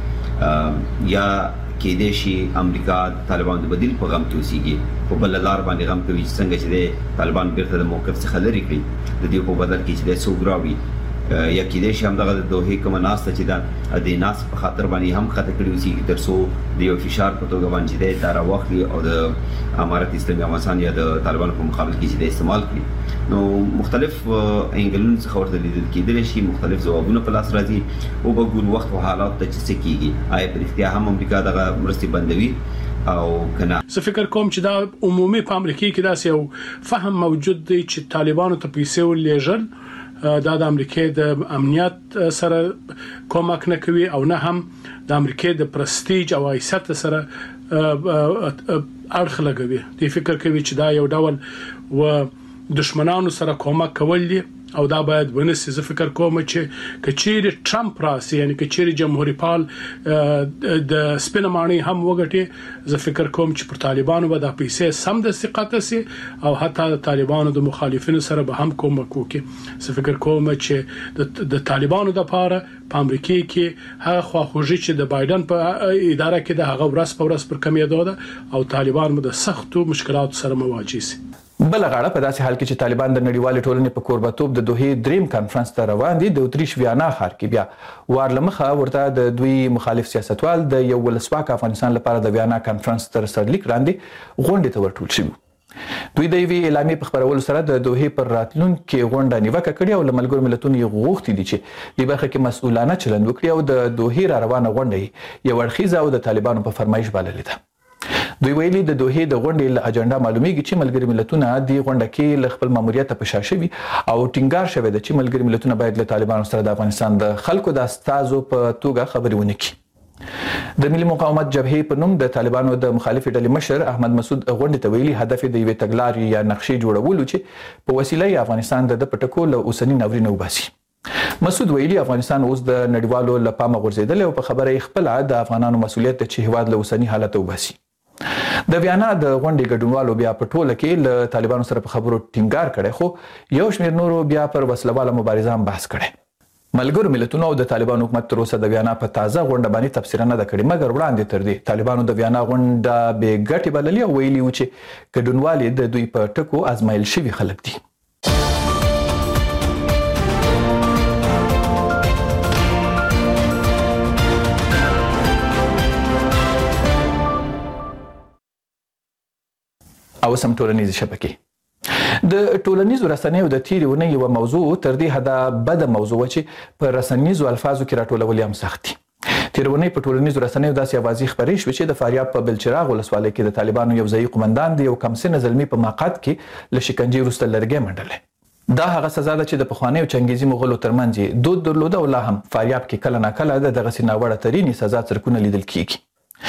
کړي. یا کېدای شي امریکا طالبان د بدیل په غم کې اوسېږي په بل لار باندې غم کوي چې څنګه چې طالبان بیرته د موقف څخه لرې کړي د دې په بدل کې چې د سوګراوي یا کېدای شي همدغه د دوحې کومه ناسته چې دا د ناس په خاطر باندې هم خطه کړي اوسېږي تر څو د یو فشار په توګه باندې دی دا راواخلي او د امارت اسلامي افغانستان یا د طالبانو په مقابل کې چې دی استعمال کړي. نو مختلف انګلونو څخه ورته لیدل کېدلی شي، مختلف ځوابونه په لاس راځي او به ګورو وخت او حالات ته چې څه کېږي. آیا په رښتیا هم امریکا دغه مرستې بندوي او کنه؟ زه فکر کوم چې دا عمومي په امریکا کې داسې یو فهم موجود دی چې طالبانو ته پیسې ولېږل دا د امریکا د امنیت سره کومک نه کوي او نه هم د امریکا د پرستیج او حیثیت سره اړخ لګوي. دی فکر کوي چې دا یو ډول و دشمنانو سره کومک کول دي او دا باید ونسي. زه فکر کوم چې کچېری ټرمپ راسي یعنی کچېری جمهوریت پال د سپینمانی هم وګټي زه فکر کوم چې پر طالبانو به د پیسې سم د استقامت سي او حتی د طالبانو د مخالفینو سره به هم کومک وکړي. زه فکر کوم چې د طالبانو د لپاره په امریکا کې هغه خواخوږي چې د بایدن په اداره کې د هغه ورځ په ورځ پر کمیدو ده او طالبان مو د سختو مشکلاتو سره مواجه سي. بل غاړه په داسې حال کې چې طالبان د نړیوالې ټولنې په کوربتوب د دوحې دریم کانفرنس ته روان دي. د اتریش ویانا ښار کې بیا وارلمخه ورته د دوی مخالف سیاستوال د یو ولسواک افغانستان لپاره د ویانا کانفرنس تر سرلیک وړاندې غونډې ته ورټول شوي. دوی د یوې اعلامیې په خپرولو سره د دوحې پر راتلونکي غونډه نیوکه کړې او له ملګرو ملتونو یې غوښتي دي چې دې برخه کې مسؤلانه چلند وکړي او د دوحې را روانه غونډه یو اړخیزه او د طالبانو په فرمایش بللې ده. دوی ویلي د دوحې د غونډې له اجنډا معلومیږي چې ملګري ملتونه د غونډه کې له خپل ماموریت په شا شوي او ټینګار شوی دی چې ملګري ملتونه باید له طالبانو سره د افغانستان د خلکو د استازو په توګه خبرې ونه کړي. د ملي مقاومت جبهې په نوم د طالبانو د مخالفې ډلې مشر احمد مسعود غونډې ته ویلي هدف د یوې تګلارې یا نقشې جوړولو چې په وسیله یې افغانستان د پټکو له اوسني ناورین وباسي. مسعود ویلي افغانستان اوس د نړیوالو له پامه غورځېدلی او په خبره یې خپله د افغانانو مسؤلیت دی چې هیواد له اوسني حالت وباسي. د ویانا د غونډې ګډونوالو بیا په ټوله کې له طالبانو سره په خبرو ټینګار کړی، خو یو شمېر نورو بیا پر وسلواله مبارزه هم بحث کړی. ملګرو ملتونو او د طالبانو حکومت تر اوسه د ویانا په تازه غونډه باندې تبصره نه ده کړې، مګر وړاندې تر دې طالبانو د ویانا غونډه بې ګټې بللې او ویلي و چې ګډونوال یې د دوی په ټکو ازمایل شوي خلک دي. او سم ټولنیزې شبکې د ټولنیزو رسنیو د تیرې ونې یو موضوع تر دې حده بده موضوع چې په رسنیزو الفاظو کې راټولول هم سخت دي. تیرونی په ټولنیزو رسنیو داسې اوازې خپرې شوې چې د فاریاب په بلچراغ ولسوالۍ کې د طالبانو یو ځایي قومندان د یو کمسنه زلمي په مقعد کې له شکنجې وروسته لرګی منډلی. دا هغه سزا ده چې د پخوانیو چنګیزي مغولو ترمنځ یې دود درلوده او لا هم فاریاب کې کله ناکله د دغسې ناوړه ترینې سزا څرکونه لیدل کیږي.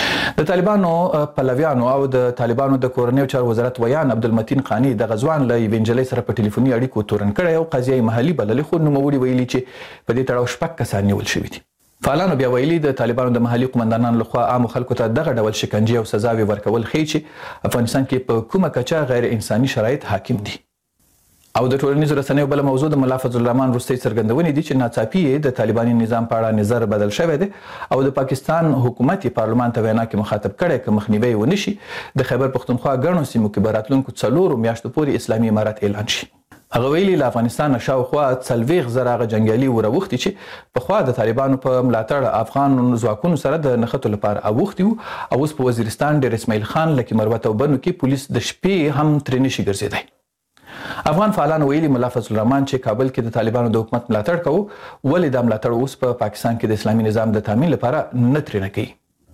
د طالبانو پلویانو او د طالبانو د کورنیو چارو وزارت ویان عبدالمتین قانی د غزوان له یوې نجلۍ سره په ټلیفوني اړیکو تورن کړی او قضیه محلي بللې، خو نوموړي ویلي چې په دې تړاو شپږ کسان نیول شوي دي. فعالانو بیا ویلي د طالبانو د محلي قومندانانو لخوا عامو خلکو ته دغه ډول شکنجې او سزاوې ورکول ښیي چې افغانستان کې په کومه کچه غیر انساني شرایط حاکم دي. او د ټولنیزو رسنیو بله موضوع د ملا فضل الرحمن وروستۍ څرګندونې دي چې ناڅاپي یې د طالباني نظام په اړه نظر بدل شوی دی او د پاکستان حکومت یې پارلمان ته وینا کې مخاطب کړی که مخنیوی ونه شي د خیبر پښتونخوا ګڼو سیمو کې به راتلونکو څلورو میاشتو پورې اسلامي امارت اعلان شي. هغه ویلي له افغانستان شاوخوا څلوېښت زره هغه جنګیالي وراوښتي چې پخوا د طالبانو په ملاتړ افغان ځواکونو سره د نښتو لپاره اوښتي وو او اوس په وزیرستان ډېر اسماعیل خان لکه مروت او بنو کې پولیس د شپې هم ترې نشي ګرځېدی. افغان فعالانو ویلي ملا فضل الرحمن چې کابل کې د طالبانو د حکومت ملاتړ کوو، ولې دا ملاتړ اوس په پاکستان کې د اسلامي نظام د تامین لپاره نه ترې نه کوي.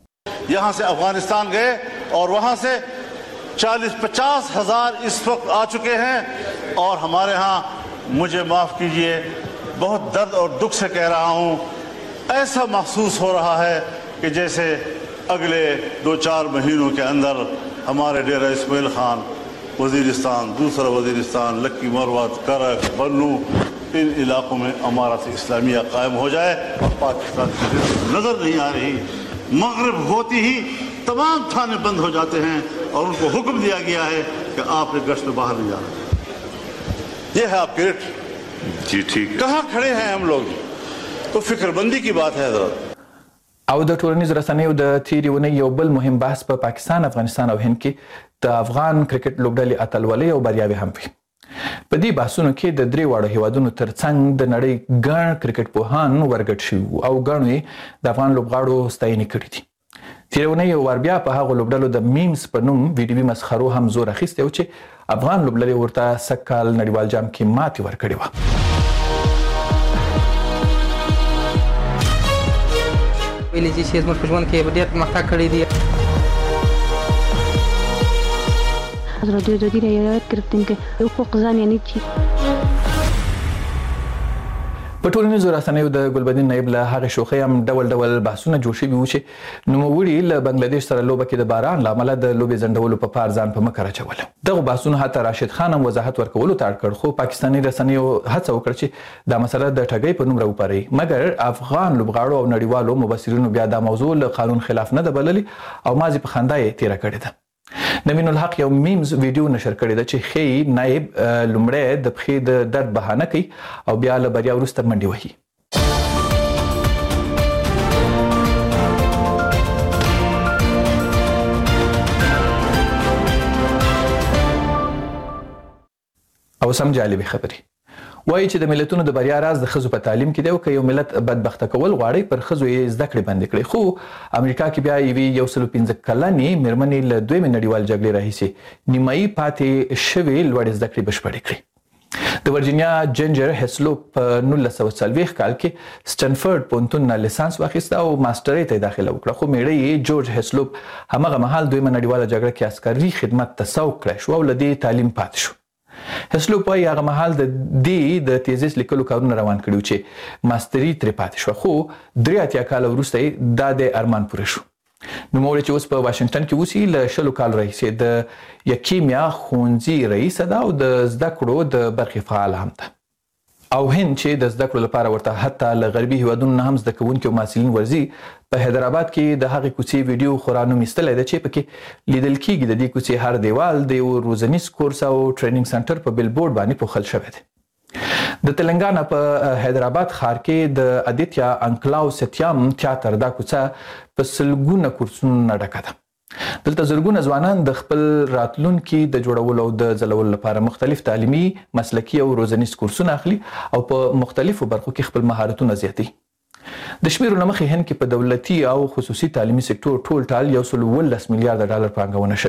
यहाँ से अफगानिस्तान गए और वहाँ से चालीस पचास हजार इस वक्त आ चुके हैं और हमारे यहाँ मुझे माफ़ कीजिए बहुत दर्द और दुख से कह रहा हूँ, ऐसा महसूस हो रहा है कि जैसे अगले दो चार महीनों के अंदर हमारे डेरा इस्माइल खान, वजीरिस्तान, दूसरा वजीरिस्तान, लक्की मरवत, करक, बन्नू, इन इलाकों में अमारत इस्लामिया कायम हो जाए और पाकिस्तान की नज़र नहीं आ रही। मगरिब होती ही तमाम थाने बंद हो जाते हैं और उनको हुक्म दिया गया है कि आप एक गश्त में बाहर नहीं जाना। ये है आपके रिट। जी ठीक। कहाँ खड़े हैं हम लोग, तो फिक्रमंदी की बात है हजरत। او د ټولنیزو رسنیو د تیرې ونې یو بل مهم بحث په پا پاکستان، افغانستان او هند کې د افغان کرکټ لوبډلې اتلولۍ او بریاوې هم وي. په دې بحثونو کې د درې واړو هیوادونو ترڅنګ د نړۍ ګڼ کرکټ پوهان ورګډ شوي او ګڼو یې د افغان لوبغاړو ستاینې کړې دي. تیرې ونې یو وار بیا په هغو لوبډلو د میمز په نوم ویډیوي مسخرو هم زور اخیستی و چې افغان لوبډلې ورته سږ کال نړیوال جام کې ماتې ورکړې وه. ویلي چې زموږ په ژوند کې ډېر پرمختګ کړی دی. رادیو جدید یاد گرفتیم که حقوق زن یعنی چی. په ټولنیزو رسنیو د ګلبدین نایب له هغې شوخۍ هم ډول ډول بحثونه جوړ شوي وو چې نوموړي له بنګلادیش سره لوبه کې د باران له امله د لوبې ځنډولو په پار ځان په مکر اچوله. دغو بحثونو حتی راشد خان هم وضاحت ورکولو ته اړ کړ، خو پاکستاني رسنیو هڅه وکړه چې دا مسله د ټګۍ په نوم راوپاروي، مګر افغان لوبغاړو او نړیوالو مبصرینو بیا دا موضوع له قانون خلاف نه ده بللې او مازې په خندا یې تېره کړې ده. نوین الحق یو میمز ویډیو نشر کړی ده چې ښیي نایب لومړی د پښې د درد بهانه کوي او بیا له بریا وروسته منډې وهي. او سم جالبې خبرې وایي چې د ملتونو د بریا راز د ښځو په تعلیم کې دی او که یو ملت بدبخته کول غواړي پر ښځو یې زده کړې بندې کړي. خو امریکا کې بیا یوې یو سلو پنځه کلنې مېرمنې له دویمې نړیوال جګړې راهیسې نیمایي پاتې شوې لوړې زده کړې بشپړې کړې. د ورجینیا جنجر هسلوپ په نولس سوه څلوېښت کال کې سټنفورډ پوهنتون نه لیسانس واخیسته او ماسټرۍ ته یې داخله وکړه، خو میړه یې جورج هسلوپ همغه مهال دویمه نړیواله جګړه کې عسکري خدمت ته سوق کړی شو او له دې تعلیم پاتې شو. هسلوپ وایي هغه مهال د دې د تیزیس لیکلو کارونه روان کړي چې ماستري ترې پاتې شوه، خو درې اتیا کاله وروسته یې دا د ارمان پوره شو. نوموړې چې اوس په واشنګټن کې اوسي له شلو کالو راهیسې د یکیمیا ښوونځي رئیسه ده او د زده کړو د برخې فعاله هم ده. او هند چې د زده کړو لپاره ورته حتی له غربي هیوادونو نه هم زده کوونکي او محصلین ورځي، په حیدرآباد کې د هغې کوڅې ویډیو خورا نوم ایستلی ده چې پکې لیدل کیږي د دې کوڅې هر دیوال د یو روزنیز کورس او ټریننګ سنټر په بیلبورډ باندې پوښل شوی دی. د تلنګانا په حیدرآباد ښار کې د ادیتیا انکلاو ستیام تیاتر دا کوڅه په سلګونه کورسونو نه ډکه ده. دلته زرګونه ځوانان د خپل راتلونکي د جوړولو او د ځلولو لپاره مختلف تعلیمي، مسلکي او روزنیز کورسونه اخلي او په مختلفو برخو کې خپل مهارتونه زیاتوي. د شمیرو له مخې هند کې په دولتي او خصوصي تعلیمي سکتور ټول ټال یو سل اوولس میلیارډه ډالر پانګونه شوې ده.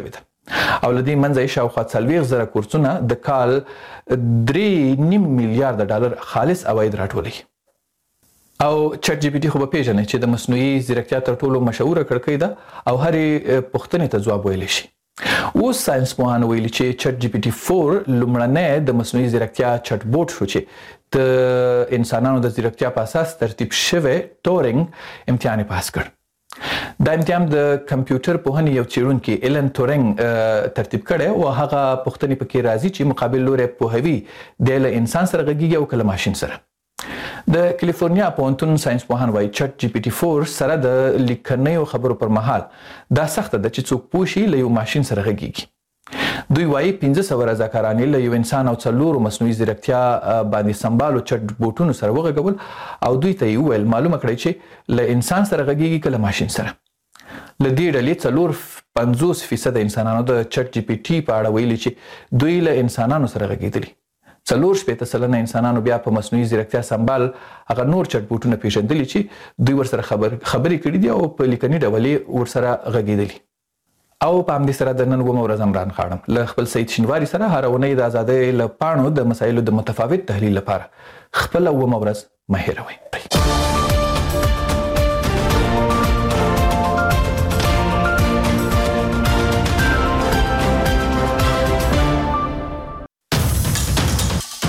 او لدی منځ شاوخوا څلوېښت زره کورسونه د کال درې نیم میلیارډ ډالر خالص عواید راټولوي. او چټ جی پی ټي خو به پیژنې چې د مصنوعي ځیرکتیا تر ټولو مشهوره کړکۍ ده او هرې پوښتنې ته ځواب ویلی شي. اوس ساينس پوهان ویلي چې چټ جی پی ټي فور لومړنی د مصنوعي ځیرکتیا چټ بوټ شو چې د انسانانو د ځیرکتیا په اساس ترتیب شوی ټورینګ امتحان پاس کړ. دا امتحان د کمپیوټر پوهنې یو څېړونکي ایلن تورینګ ترتیب کړی او هغه پوښتنې پکې راځي چې مقابل لوری پوهوي دی له انسان سره غږیږي او کله ماشین سره. د کالیفورنیا پوهنتون ساينس پوهان وایي چټ جی پی ټي فور سره د لیکنیو خبرو پر مهال دا سخته ده چې څوک پوه شي له یو ماشین سره غږیږي. دوی وایي پنځه سوه رضاکارانې له یو انسان او څلورو مصنوعي ځیرکتیا باندې سمبالو چټ بوټونو سره وغږول او دوی ته یې وویل معلومه کړئ چې له انسان سره غږیږي که له ماشین سره. له دې ډلې څلور پنځوس فیصده انسانانو د چټ جی پی ټي په اړه ویلي چې دوی له انسانانو سره غږېدلي. څلور شپېته سلنه انسانانو بیا په مصنوعي ځیرکتیا سمبال هغه نور چټ بوټونه پیژندلي چې دوی ورسره خبر خبرې کړي دي او په لیکني ډول یې ورسره غږېدلي. او په همدې سره د نن اوومه ورځ عمران خاړم له خپل سید شینواري سره هره اونۍ د ازادۍ له پاڼو د مسایلو د متفاوت تحلیل لپاره خپله اوومه ورځ مه هېروئ.